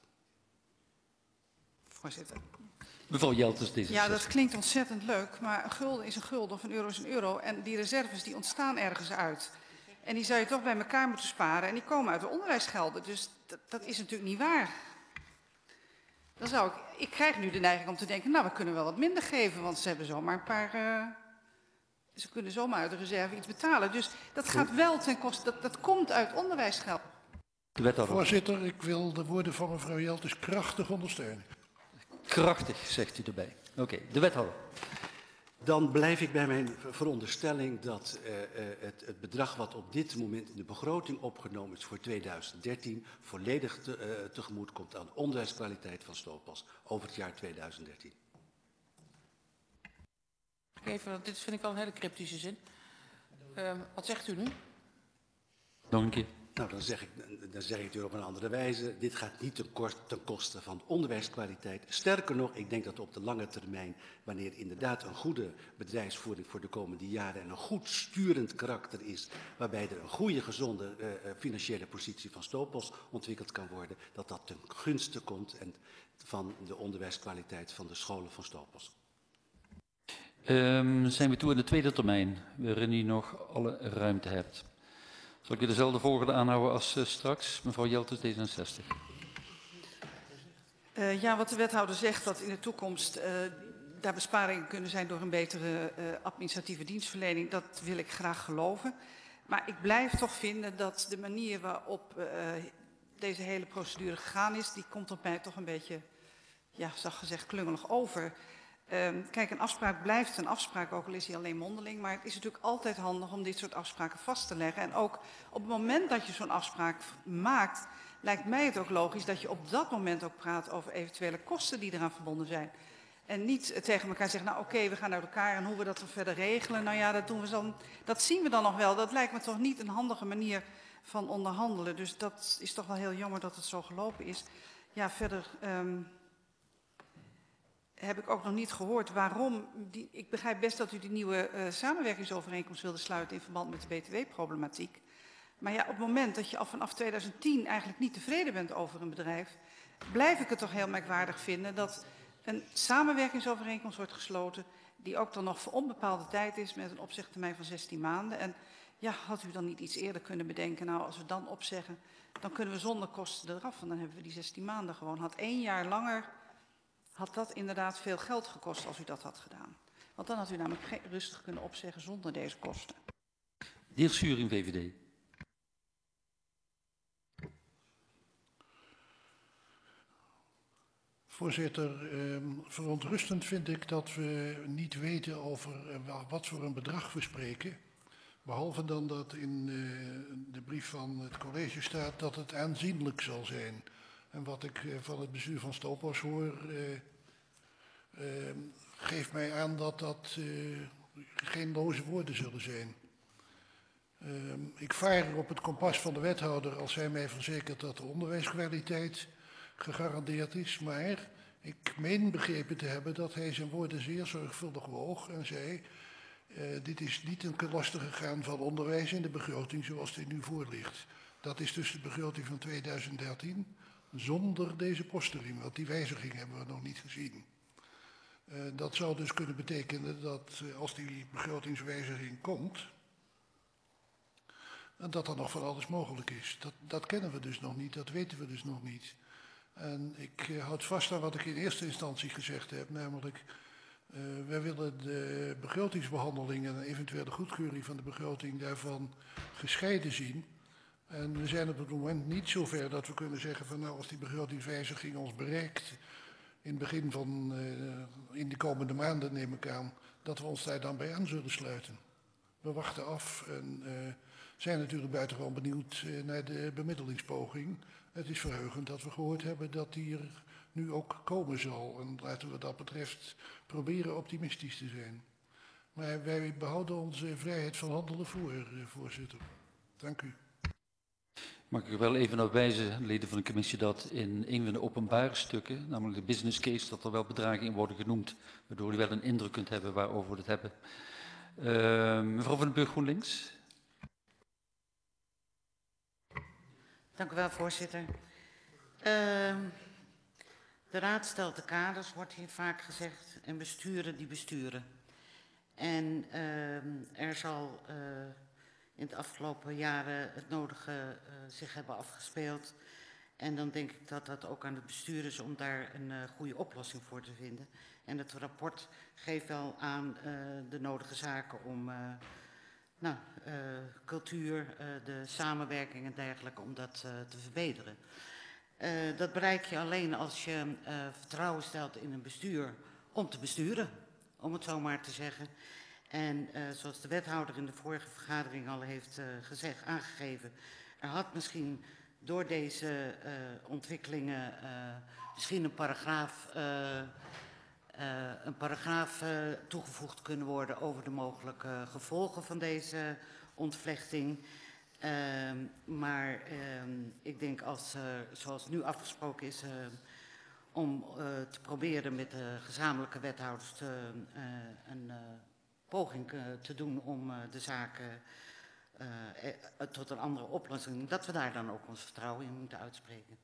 [SPEAKER 6] Voorzitter.
[SPEAKER 1] Mevrouw Jelters, D66.
[SPEAKER 6] Ja, dat klinkt ontzettend leuk, maar een gulden is een gulden of een euro is een euro. En die reserves die ontstaan ergens uit. En die zou je toch bij elkaar moeten sparen en die komen uit de onderwijsgelden. Dus dat is natuurlijk niet waar. Dan ik krijg nu de neiging om te denken, nou, we kunnen wel wat minder geven, want ze hebben zomaar een paar, ze kunnen zomaar uit de reserve iets betalen. Dus dat gaat wel ten koste, dat komt uit onderwijsgeld.
[SPEAKER 5] Voorzitter, ik wil de woorden van mevrouw Jelters krachtig ondersteunen.
[SPEAKER 1] Krachtig, zegt u erbij. Oké, de wethouder.
[SPEAKER 9] Dan blijf ik bij mijn veronderstelling dat het bedrag wat op dit moment in de begroting opgenomen is voor 2013 volledig tegemoet komt aan de onderwijskwaliteit van Stopos over het jaar 2013.
[SPEAKER 2] Even, dit vind ik wel een hele cryptische zin. Wat zegt u nu?
[SPEAKER 1] Nog een keer.
[SPEAKER 9] Nou, dan zeg ik het u op een andere wijze. Dit gaat niet ten koste van de onderwijskwaliteit. Sterker nog, ik denk dat op de lange termijn, wanneer inderdaad een goede bedrijfsvoering voor de komende jaren en een goed sturend karakter is, waarbij er een goede, gezonde financiële positie van Stopos ontwikkeld kan worden, dat dat ten gunste komt van de onderwijskwaliteit van de scholen van Stopos.
[SPEAKER 1] Zijn we toe aan de tweede termijn, waarin u nog alle ruimte hebt. Zal ik u dezelfde volgorde aanhouden als straks? Mevrouw Jelters, D66.
[SPEAKER 6] Ja, wat de wethouder zegt, dat in de toekomst daar besparingen kunnen zijn door een betere administratieve dienstverlening, dat wil ik graag geloven. Maar ik blijf toch vinden dat de manier waarop deze hele procedure gegaan is, die komt op mij toch een beetje, ja, zacht gezegd, klungelig over. Kijk, een afspraak blijft een afspraak, ook al is die alleen mondeling. Maar het is natuurlijk altijd handig om dit soort afspraken vast te leggen. En ook op het moment dat je zo'n afspraak maakt, lijkt mij het ook logisch dat je op dat moment ook praat over eventuele kosten die eraan verbonden zijn. En niet tegen elkaar zeggen, nou oké, we gaan uit elkaar en hoe we dat dan verder regelen. Nou ja, dat doen we dan, dat zien we dan nog wel. Dat lijkt me toch niet een handige manier van onderhandelen. Dus dat is toch wel heel jammer dat het zo gelopen is. Ja, verder heb ik ook nog niet gehoord waarom. Ik begrijp best dat u die nieuwe samenwerkingsovereenkomst wilde sluiten in verband met de btw-problematiek. Maar ja, op het moment dat je vanaf 2010 eigenlijk niet tevreden bent over een bedrijf, blijf ik het toch heel merkwaardig vinden dat een samenwerkingsovereenkomst wordt gesloten die ook dan nog voor onbepaalde tijd is met een opzegtermijn van 16 maanden. En ja, had u dan niet iets eerder kunnen bedenken, nou als we dan opzeggen, dan kunnen we zonder kosten eraf. En dan hebben we die 16 maanden gewoon. Had 1 jaar langer, had dat inderdaad veel geld gekost als u dat had gedaan. Want dan had u namelijk rustig kunnen opzeggen zonder deze kosten.
[SPEAKER 1] De heer Schuring, VVD.
[SPEAKER 5] Voorzitter, verontrustend vind ik dat we niet weten over wat voor een bedrag we spreken. Behalve dan dat in de brief van het college staat dat het aanzienlijk zal zijn. En wat ik van het bestuur van Stopos hoor, geeft mij aan dat dat geen loze woorden zullen zijn. Ik vaar op het kompas van de wethouder als hij mij verzekert dat de onderwijskwaliteit gegarandeerd is. Maar ik meen begrepen te hebben dat hij zijn woorden zeer zorgvuldig woog en zei... dit is niet een lastige gaan van onderwijs in de begroting zoals die nu voor ligt. Dat is dus de begroting van 2013 zonder deze postenriem, want die wijziging hebben we nog niet gezien. Dat zou dus kunnen betekenen dat als die begrotingswijziging komt, dat er nog van alles mogelijk is. Dat kennen we dus nog niet, dat weten we dus nog niet. En ik houd vast aan wat ik in eerste instantie gezegd heb, namelijk... wij willen de begrotingsbehandeling en een eventuele goedkeuring van de begroting daarvan gescheiden zien. En we zijn op het moment niet zover dat we kunnen zeggen van nou als die begrotingswijziging ons bereikt in het begin van in de komende maanden neem ik aan, dat we ons daar dan bij aan zullen sluiten. We wachten af en zijn natuurlijk buitengewoon benieuwd naar de bemiddelingspoging. Het is verheugend dat we gehoord hebben dat die er nu ook komen zal. En laten we wat dat betreft proberen optimistisch te zijn. Maar wij behouden onze vrijheid van handelen voor, voorzitter. Dank u.
[SPEAKER 1] Mag ik er wel even op wijzen, leden van de commissie, dat in een van de openbare stukken, namelijk de business case, dat er wel bedragen in worden genoemd, waardoor u wel een indruk kunt hebben waarover we het hebben. Mevrouw van den Burg, GroenLinks.
[SPEAKER 4] Dank u wel, voorzitter. De raad stelt de kaders, wordt hier vaak gezegd, en besturen die besturen. En er zal in de afgelopen jaren het nodige zich hebben afgespeeld. En dan denk ik dat dat ook aan het bestuur is om daar een goede oplossing voor te vinden. En het rapport geeft wel aan de nodige zaken om cultuur, de samenwerking en dergelijke, om dat te verbeteren. Dat bereik je alleen als je vertrouwen stelt in een bestuur om te besturen, om het zo maar te zeggen. En zoals de wethouder in de vorige vergadering al heeft aangegeven, er had misschien door deze ontwikkelingen misschien een paragraaf toegevoegd kunnen worden over de mogelijke gevolgen van deze ontvlechting. Maar ik denk zoals nu afgesproken is, om te proberen met de gezamenlijke wethouders een poging te doen om de zaken tot een andere oplossing, dat we daar dan ook ons vertrouwen in moeten uitspreken.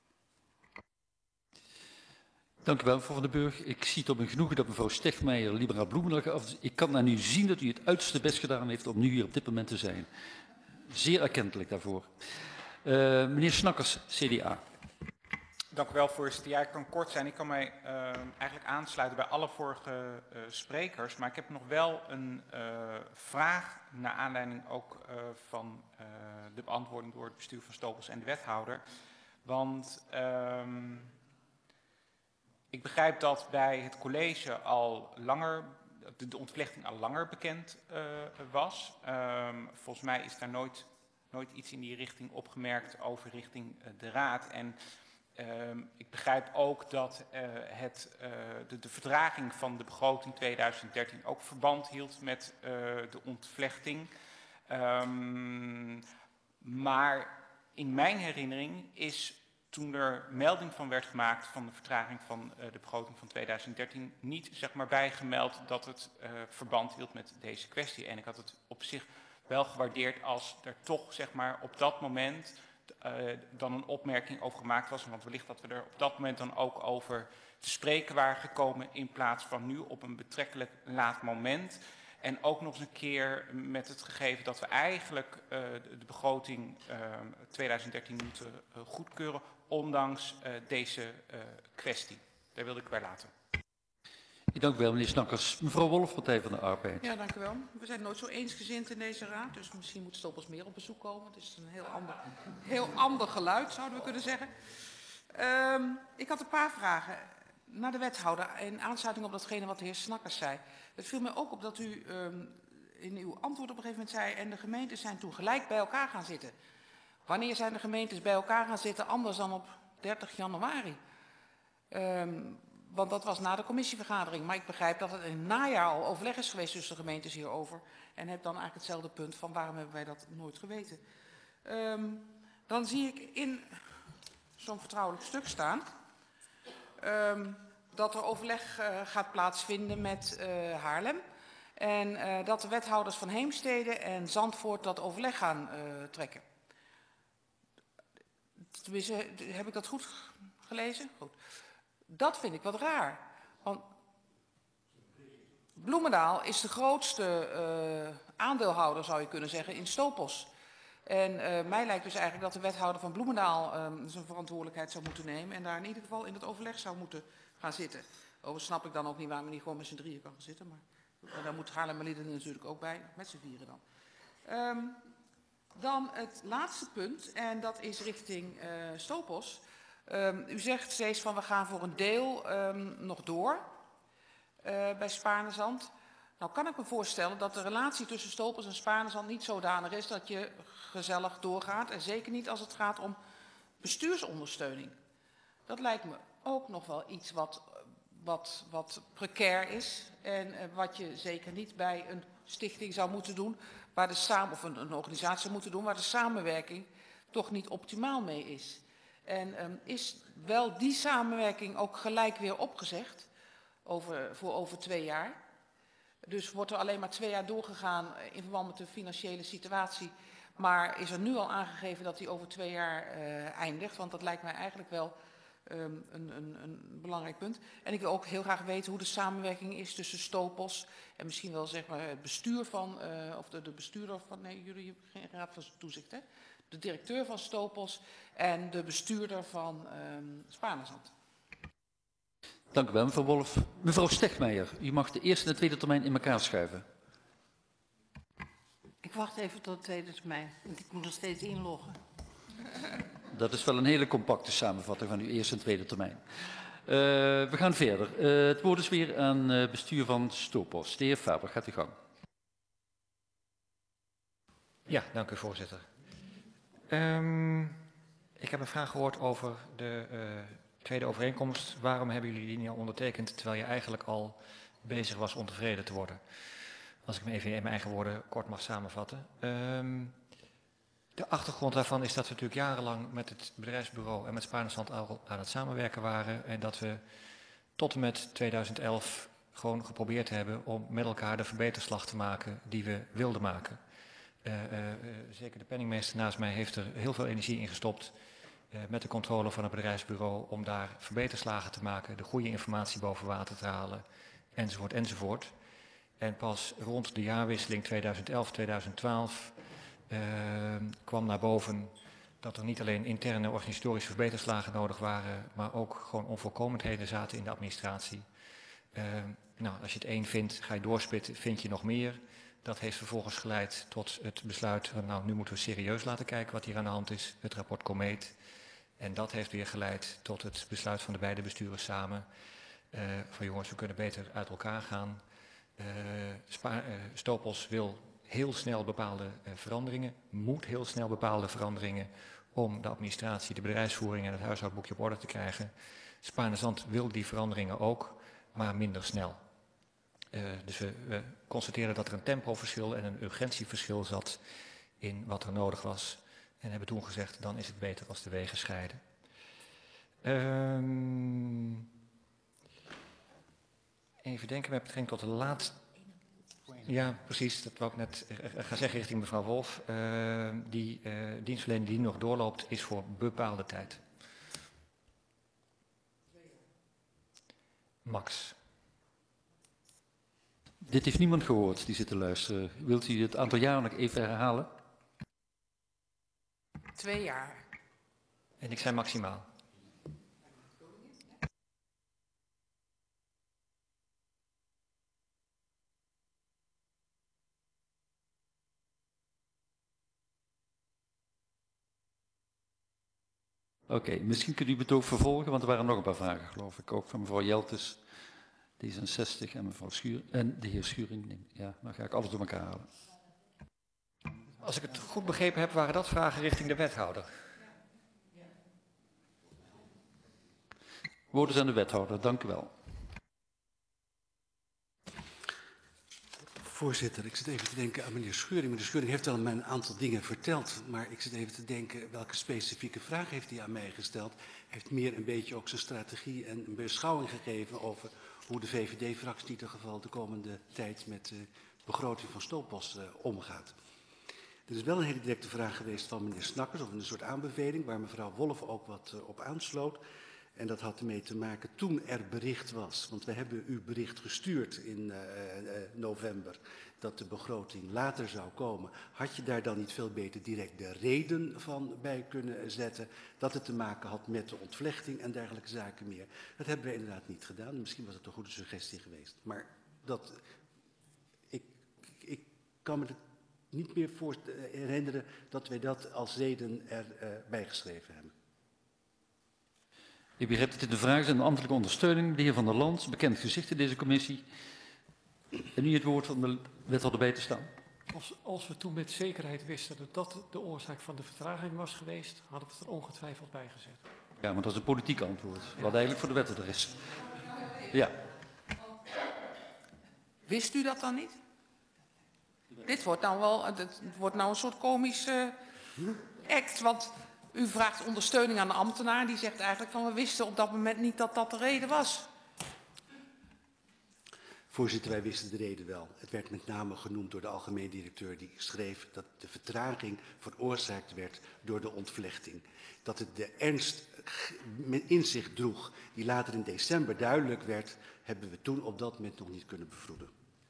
[SPEAKER 1] Dank u wel, mevrouw Van den Burg. Ik zie het op mijn genoegen dat mevrouw Stegmeijer liberaal Bloemendaal af. Ik kan aan u zien dat u het uiterste best gedaan heeft om nu hier op dit moment te zijn. Zeer erkentelijk daarvoor. Meneer Snakkers, CDA.
[SPEAKER 3] Dank u wel, voorzitter. Ja, ik kan kort zijn. Ik kan mij eigenlijk aansluiten bij alle vorige sprekers. Maar ik heb nog wel een vraag naar aanleiding ook van de beantwoording door het bestuur van Stopels en de wethouder. Want ik begrijp dat bij het college al langer, de ontvlechting al langer bekend was. Volgens mij is daar nooit iets in die richting opgemerkt over richting de raad. En ik begrijp ook dat de vertraging van de begroting 2013 ook verband hield met de ontvlechting. Maar in mijn herinnering is toen er melding van werd gemaakt van de vertraging van de begroting van 2013 niet zeg maar bijgemeld dat het verband hield met deze kwestie. En ik had het op zich wel gewaardeerd als er toch zeg maar op dat moment dan een opmerking over gemaakt was. Want wellicht dat we er op dat moment dan ook over te spreken waren gekomen in plaats van nu op een betrekkelijk laat moment. En ook nog eens een keer met het gegeven dat we eigenlijk de begroting 2013 moeten goedkeuren, ondanks deze kwestie. Daar wilde ik bij laten.
[SPEAKER 1] Ik dank u wel, meneer Snakkers. Mevrouw Wolf, Partij van de Arbeid.
[SPEAKER 2] Ja, dank u wel. We zijn nooit zo eensgezind in deze raad, dus misschien moet Stopels meer op bezoek komen. Het is een heel ander geluid, zouden we kunnen zeggen. Ik had een paar vragen naar de wethouder in aansluiting op datgene wat de heer Snakkers zei. Het viel mij ook op dat u in uw antwoord op een gegeven moment zei en de gemeentes zijn toen gelijk bij elkaar gaan zitten. Wanneer zijn de gemeentes bij elkaar gaan zitten anders dan op 30 januari? Want dat was na de commissievergadering. Maar ik begrijp dat het in het najaar al overleg is geweest tussen de gemeentes hierover. En heb dan eigenlijk hetzelfde punt van waarom hebben wij dat nooit geweten. Dan zie ik in zo'n vertrouwelijk stuk staan dat er overleg gaat plaatsvinden met Haarlem. En dat de wethouders van Heemstede en Zandvoort dat overleg gaan trekken. Tenminste, heb ik dat goed gelezen? Goed. Dat vind ik wat raar. Want Bloemendaal is de grootste aandeelhouder, zou je kunnen zeggen, in Stopos. En mij lijkt dus eigenlijk dat de wethouder van Bloemendaal zijn verantwoordelijkheid zou moeten nemen. En daar in ieder geval in het overleg zou moeten gaan zitten. Overigens snap ik dan ook niet waarom hij niet gewoon met z'n drieën kan gaan zitten. Maar daar moet Haarlemmerlieden natuurlijk ook bij, met z'n vieren dan. Dan het laatste punt, en dat is richting Stopos. U zegt steeds van we gaan voor een deel nog door bij Spaarnezand. Nou kan ik me voorstellen dat de relatie tussen Stopos en Spaarnezand niet zodanig is dat je gezellig doorgaat. En zeker niet als het gaat om bestuursondersteuning. Dat lijkt me ook nog wel iets wat precair is. En wat je zeker niet bij een stichting zou moeten doen. Waar of een organisatie zou moeten doen waar de samenwerking toch niet optimaal mee is. En is wel die samenwerking ook gelijk weer opgezegd voor over 2 jaar? Dus wordt er alleen maar 2 jaar doorgegaan in verband met de financiële situatie. Maar is er nu al aangegeven dat die over 2 jaar eindigt? Want dat lijkt mij eigenlijk wel een belangrijk punt. En ik wil ook heel graag weten hoe de samenwerking is tussen Stopos en misschien wel zeg maar het bestuur van, of de bestuurder van, nee, jullie hebben geen raad van toezicht, hè? De directeur van Stopos en de bestuurder van Spaarnezand.
[SPEAKER 1] Dank u wel, mevrouw Wolf. Mevrouw Stegmeijer, u mag de eerste en de tweede termijn in elkaar schuiven.
[SPEAKER 10] Ik wacht even tot de tweede termijn, want ik moet nog steeds inloggen.
[SPEAKER 1] Dat is wel een hele compacte samenvatting van uw eerste en tweede termijn. We gaan verder. Het woord is weer aan bestuur van Stopos. De heer Faber, gaat uw gang.
[SPEAKER 7] Ja, dank u voorzitter. Ik heb een vraag gehoord over de tweede overeenkomst. Waarom hebben jullie die niet al ondertekend terwijl je eigenlijk al bezig was ontevreden te worden? Als ik me even in mijn eigen woorden kort mag samenvatten. De achtergrond daarvan is dat we natuurlijk jarenlang met het bedrijfsbureau en met Spaarnezand al aan het samenwerken waren. En dat we tot en met 2011 gewoon geprobeerd hebben om met elkaar de verbeterslag te maken die we wilden maken. Zeker de penningmeester naast mij heeft er heel veel energie in gestopt met de controle van het bedrijfsbureau om daar verbeterslagen te maken, de goede informatie boven water te halen, enzovoort, enzovoort. En pas rond de jaarwisseling 2011-2012 kwam naar boven dat er niet alleen interne organisatorische verbeterslagen nodig waren, maar ook gewoon onvolkomenheden zaten in de administratie. Nou, als je het één vindt, ga je doorspitten, vind je nog meer. Dat heeft vervolgens geleid tot het besluit, nou, nu moeten we serieus laten kijken wat hier aan de hand is, het rapport Komeet. En dat heeft weer geleid tot het besluit van de beide besturen samen, van jongens, we kunnen beter uit elkaar gaan. Stopos wil heel snel bepaalde veranderingen, moet heel snel bepaalde veranderingen om de administratie, de bedrijfsvoering en het huishoudboekje op orde te krijgen. Spaarnezand wil die veranderingen ook, maar minder snel. Dus we constateren dat er een tempoverschil en een urgentieverschil zat in wat er nodig was. En hebben toen gezegd, dan is het beter als de wegen scheiden. Even denken met betrekking tot de laatste. Ja, precies, dat wou ik net gaan zeggen richting mevrouw Wolf. Die dienstverlening die nog doorloopt is voor bepaalde tijd. Max.
[SPEAKER 1] Dit heeft niemand gehoord die zit te luisteren. Wilt u het aantal jaren nog even herhalen?
[SPEAKER 2] 2 jaar.
[SPEAKER 7] En ik zei maximaal.
[SPEAKER 1] Oké, misschien kunt u het ook vervolgen, want er waren nog een paar vragen, geloof ik. Ook van mevrouw Jeltes, D66 en mevrouw en de heer Schuring. Ja, dan ga ik alles door elkaar halen.
[SPEAKER 7] Als ik het goed begrepen heb, waren dat vragen richting de wethouder.
[SPEAKER 1] Woord is aan de wethouder, dank u wel.
[SPEAKER 9] Voorzitter, ik zit even te denken aan meneer Scheuring. Meneer Scheuring heeft al een aantal dingen verteld, maar ik zit even te denken welke specifieke vraag heeft hij aan mij gesteld. Hij heeft meer een beetje ook zijn strategie en een beschouwing gegeven over hoe de VVD-fractie in ieder geval de komende tijd met de begroting van Stolpos omgaat. Er is wel een hele directe vraag geweest van meneer Snakkers, of een soort aanbeveling, waar mevrouw Wolff ook wat op aansloot. En dat had ermee te maken toen er bericht was, want we hebben uw bericht gestuurd in november, dat de begroting later zou komen. Had je daar dan niet veel beter direct de reden van bij kunnen zetten, dat het te maken had met de ontvlechting en dergelijke zaken meer. Dat hebben we inderdaad niet gedaan. Misschien was het een goede suggestie geweest. Maar dat, ik kan me niet meer herinneren dat wij dat als reden erbij geschreven hebben.
[SPEAKER 1] Ik begrijp dat dit de vraag is aan de ambtelijke ondersteuning. De heer Van der Land, bekend gezicht in deze commissie. En nu het woord van de wethouder bij te staan.
[SPEAKER 11] Als we toen met zekerheid wisten dat dat de oorzaak van de vertraging was geweest, hadden we het er ongetwijfeld bij gezet.
[SPEAKER 1] Ja, maar dat is een politiek antwoord. Wat eigenlijk voor de wethouder is. Ja.
[SPEAKER 2] Wist u dat dan niet? Dit wordt nou wel een soort komisch act, want u vraagt ondersteuning aan de ambtenaar. Die zegt eigenlijk van we wisten op dat moment niet dat dat de reden was.
[SPEAKER 9] Voorzitter, wij wisten de reden wel. Het werd met name genoemd door de algemeen directeur die schreef dat de vertraging veroorzaakt werd door de ontvlechting. Dat het de ernst in zich droeg die later in december duidelijk werd, hebben we toen op dat moment nog niet kunnen bevroeden.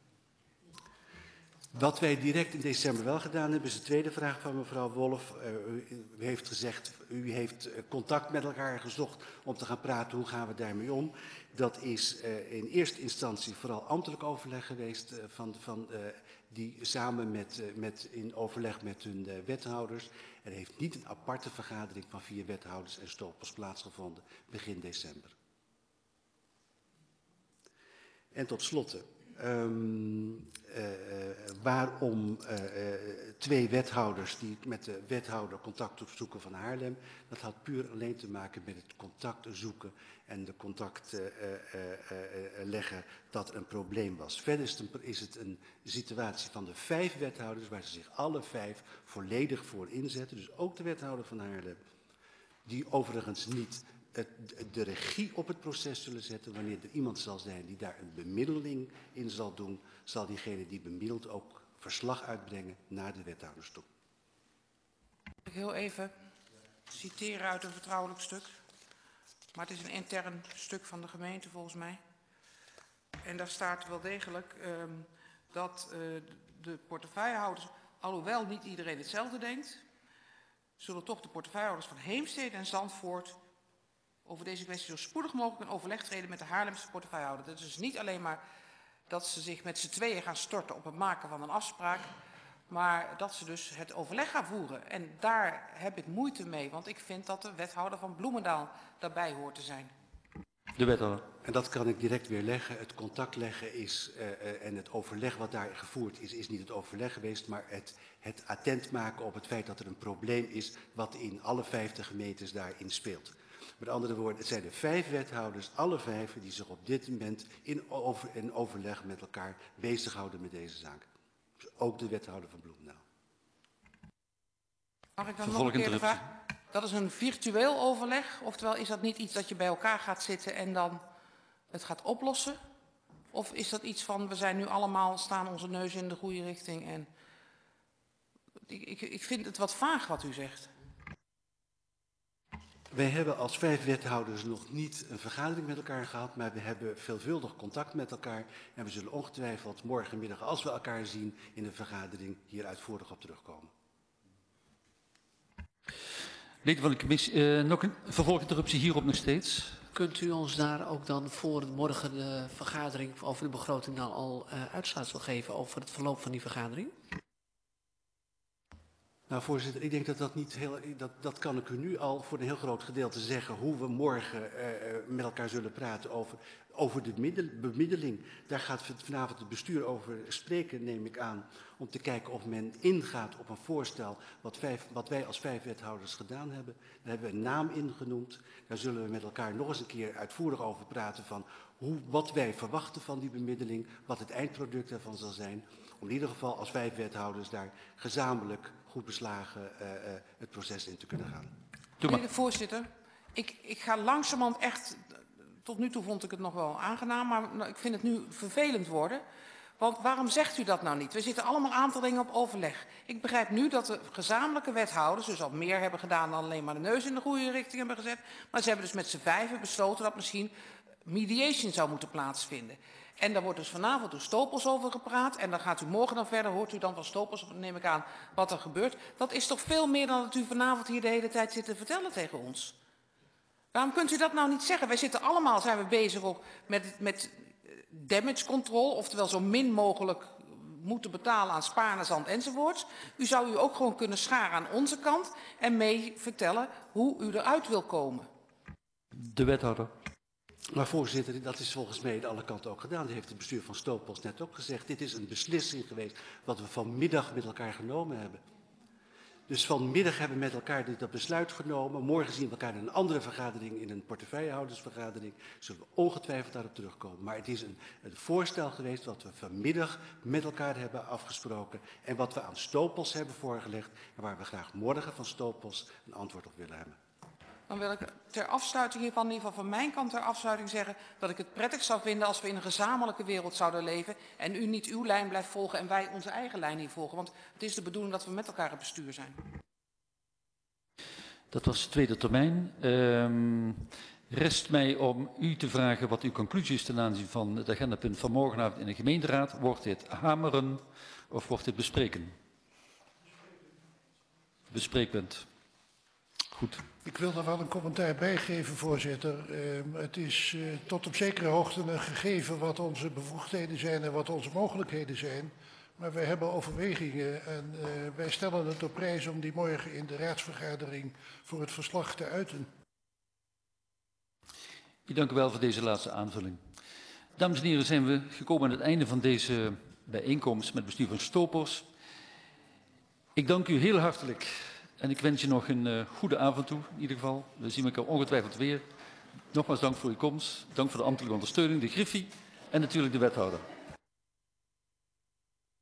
[SPEAKER 9] Wat wij direct in december wel gedaan hebben, is de tweede vraag van mevrouw Wolff. U heeft gezegd, u heeft contact met elkaar gezocht om te gaan praten, hoe gaan we daarmee om? Dat is in eerste instantie vooral ambtelijk overleg geweest, die samen in overleg met hun wethouders. Er heeft niet een aparte vergadering van 4 wethouders en Stolpos plaatsgevonden begin december. En tot slotte. Waarom 2 wethouders die met de wethouder contact opzoeken van Haarlem, dat had puur alleen te maken met het contact zoeken en de contact leggen dat er een probleem was. Verder is het een situatie van de 5 wethouders waar ze zich alle 5 volledig voor inzetten, dus ook de wethouder van Haarlem, die overigens niet de regie op het proces zullen zetten. Wanneer er iemand zal zijn die daar een bemiddeling in zal doen, zal diegene die bemiddelt ook verslag uitbrengen naar de wethouders toe.
[SPEAKER 2] Ik heel even citeren uit een vertrouwelijk stuk. Maar het is een intern stuk van de gemeente volgens mij. En daar staat wel degelijk dat de portefeuillehouders, alhoewel niet iedereen hetzelfde denkt, zullen toch de portefeuillehouders van Heemstede en Zandvoort over deze kwestie zo spoedig mogelijk een overleg treden met de Haarlemse portefeuillehouder. Dat is dus niet alleen maar dat ze zich met z'n tweeën gaan storten op het maken van een afspraak, maar dat ze dus het overleg gaan voeren. En daar heb ik moeite mee, want ik vind dat de wethouder van Bloemendaal daarbij hoort te zijn.
[SPEAKER 1] De wethouder.
[SPEAKER 9] En dat kan ik direct weer leggen. Het contact leggen is, en het overleg wat daar gevoerd is niet het overleg geweest, maar het attent maken op het feit dat er een probleem is wat in alle 50 gemeentes daarin speelt. Met andere woorden, het zijn de 5 wethouders, alle 5, die zich op dit moment in overleg met elkaar bezighouden met deze zaak. Dus ook de wethouder van Bloemendaal.
[SPEAKER 2] Mag ik dan nog een keer de vraag? Dat is een virtueel overleg, oftewel is dat niet iets dat je bij elkaar gaat zitten en dan het gaat oplossen? Of is dat iets van, we zijn nu allemaal, staan onze neus in de goede richting en ik vind het wat vaag wat u zegt.
[SPEAKER 9] Wij hebben als 5 wethouders nog niet een vergadering met elkaar gehad, maar we hebben veelvuldig contact met elkaar. En we zullen ongetwijfeld morgenmiddag, als we elkaar zien in de vergadering, hier uitvoerig op terugkomen.
[SPEAKER 1] Leden van de commissie, nog een vervolginterruptie hierop nog steeds.
[SPEAKER 8] Kunt u ons daar ook dan voor morgen de vergadering over de begroting dan al uitsluitsel geven over het verloop van die vergadering?
[SPEAKER 9] Nou, voorzitter, ik denk dat dat niet heel, dat kan ik u nu al voor een heel groot gedeelte zeggen, hoe we morgen met elkaar zullen praten over over de bemiddeling. Daar gaat vanavond het bestuur over spreken, neem ik aan, om te kijken of men ingaat op een voorstel wat wij als 5 wethouders gedaan hebben. Daar hebben we een naam in genoemd. Daar zullen we met elkaar nog eens een keer uitvoerig over praten van wat wij verwachten van die bemiddeling, wat het eindproduct daarvan zal zijn. Om in ieder geval als 5 wethouders daar gezamenlijk goed beslagen het proces in te kunnen gaan.
[SPEAKER 2] Meneer de voorzitter, ik ga langzamerhand echt, tot nu toe vond ik het nog wel aangenaam, maar ik vind het nu vervelend worden. Want waarom zegt u dat nou niet? We zitten allemaal aan te dringen op overleg. Ik begrijp nu dat de gezamenlijke wethouders dus al meer hebben gedaan dan alleen maar de neus in de goede richting hebben gezet. Maar ze hebben dus met z'n 5 besloten dat misschien mediation zou moeten plaatsvinden. En daar wordt dus vanavond door Stopels over gepraat. En dan gaat u morgen dan verder, hoort u dan van Stopels, neem ik aan, wat er gebeurt. Dat is toch veel meer dan dat u vanavond hier de hele tijd zit te vertellen tegen ons. Waarom kunt u dat nou niet zeggen? Wij zitten allemaal, zijn we bezig ook met damage control, oftewel zo min mogelijk moeten betalen aan Spaarnezand enzovoorts. U zou u ook gewoon kunnen scharen aan onze kant en mee vertellen hoe u eruit wil komen.
[SPEAKER 1] De wethouder.
[SPEAKER 9] Maar voorzitter, dat is volgens mij aan alle kanten ook gedaan. Dat heeft het bestuur van Stopels net ook gezegd. Dit is een beslissing geweest wat we vanmiddag met elkaar genomen hebben. Dus vanmiddag hebben we met elkaar dat besluit genomen. Morgen zien we elkaar in een andere vergadering, in een portefeuillehoudersvergadering. Zullen we ongetwijfeld daarop terugkomen. Maar het is een voorstel geweest wat we vanmiddag met elkaar hebben afgesproken. En wat we aan Stopels hebben voorgelegd. En waar we graag morgen van Stopels een antwoord op willen hebben.
[SPEAKER 2] Dan wil ik ter afsluiting hiervan, in ieder geval van mijn kant ter afsluiting zeggen dat ik het prettig zou vinden als we in een gezamenlijke wereld zouden leven en u niet uw lijn blijft volgen en wij onze eigen lijn hier volgen. Want het is de bedoeling dat we met elkaar het bestuur zijn.
[SPEAKER 1] Dat was de tweede termijn. Rest mij om u te vragen wat uw conclusie is ten aanzien van het agendapunt van morgenavond in de gemeenteraad. Wordt dit hameren of wordt dit bespreken? Bespreekpunt. Goed.
[SPEAKER 5] Ik wil daar wel een commentaar bij geven, voorzitter. Het is tot op zekere hoogte een gegeven wat onze bevoegdheden zijn en wat onze mogelijkheden zijn. Maar wij hebben overwegingen en wij stellen het op prijs om die morgen in de raadsvergadering voor het verslag te uiten.
[SPEAKER 1] Ik dank u wel voor deze laatste aanvulling. Dames en heren, zijn we gekomen aan het einde van deze bijeenkomst met het bestuur van Stopels. Ik dank u heel hartelijk. En ik wens je nog een goede avond toe, in ieder geval. We zien elkaar ongetwijfeld weer. Nogmaals dank voor uw komst. Dank voor de ambtelijke ondersteuning, de Griffie en natuurlijk de wethouder.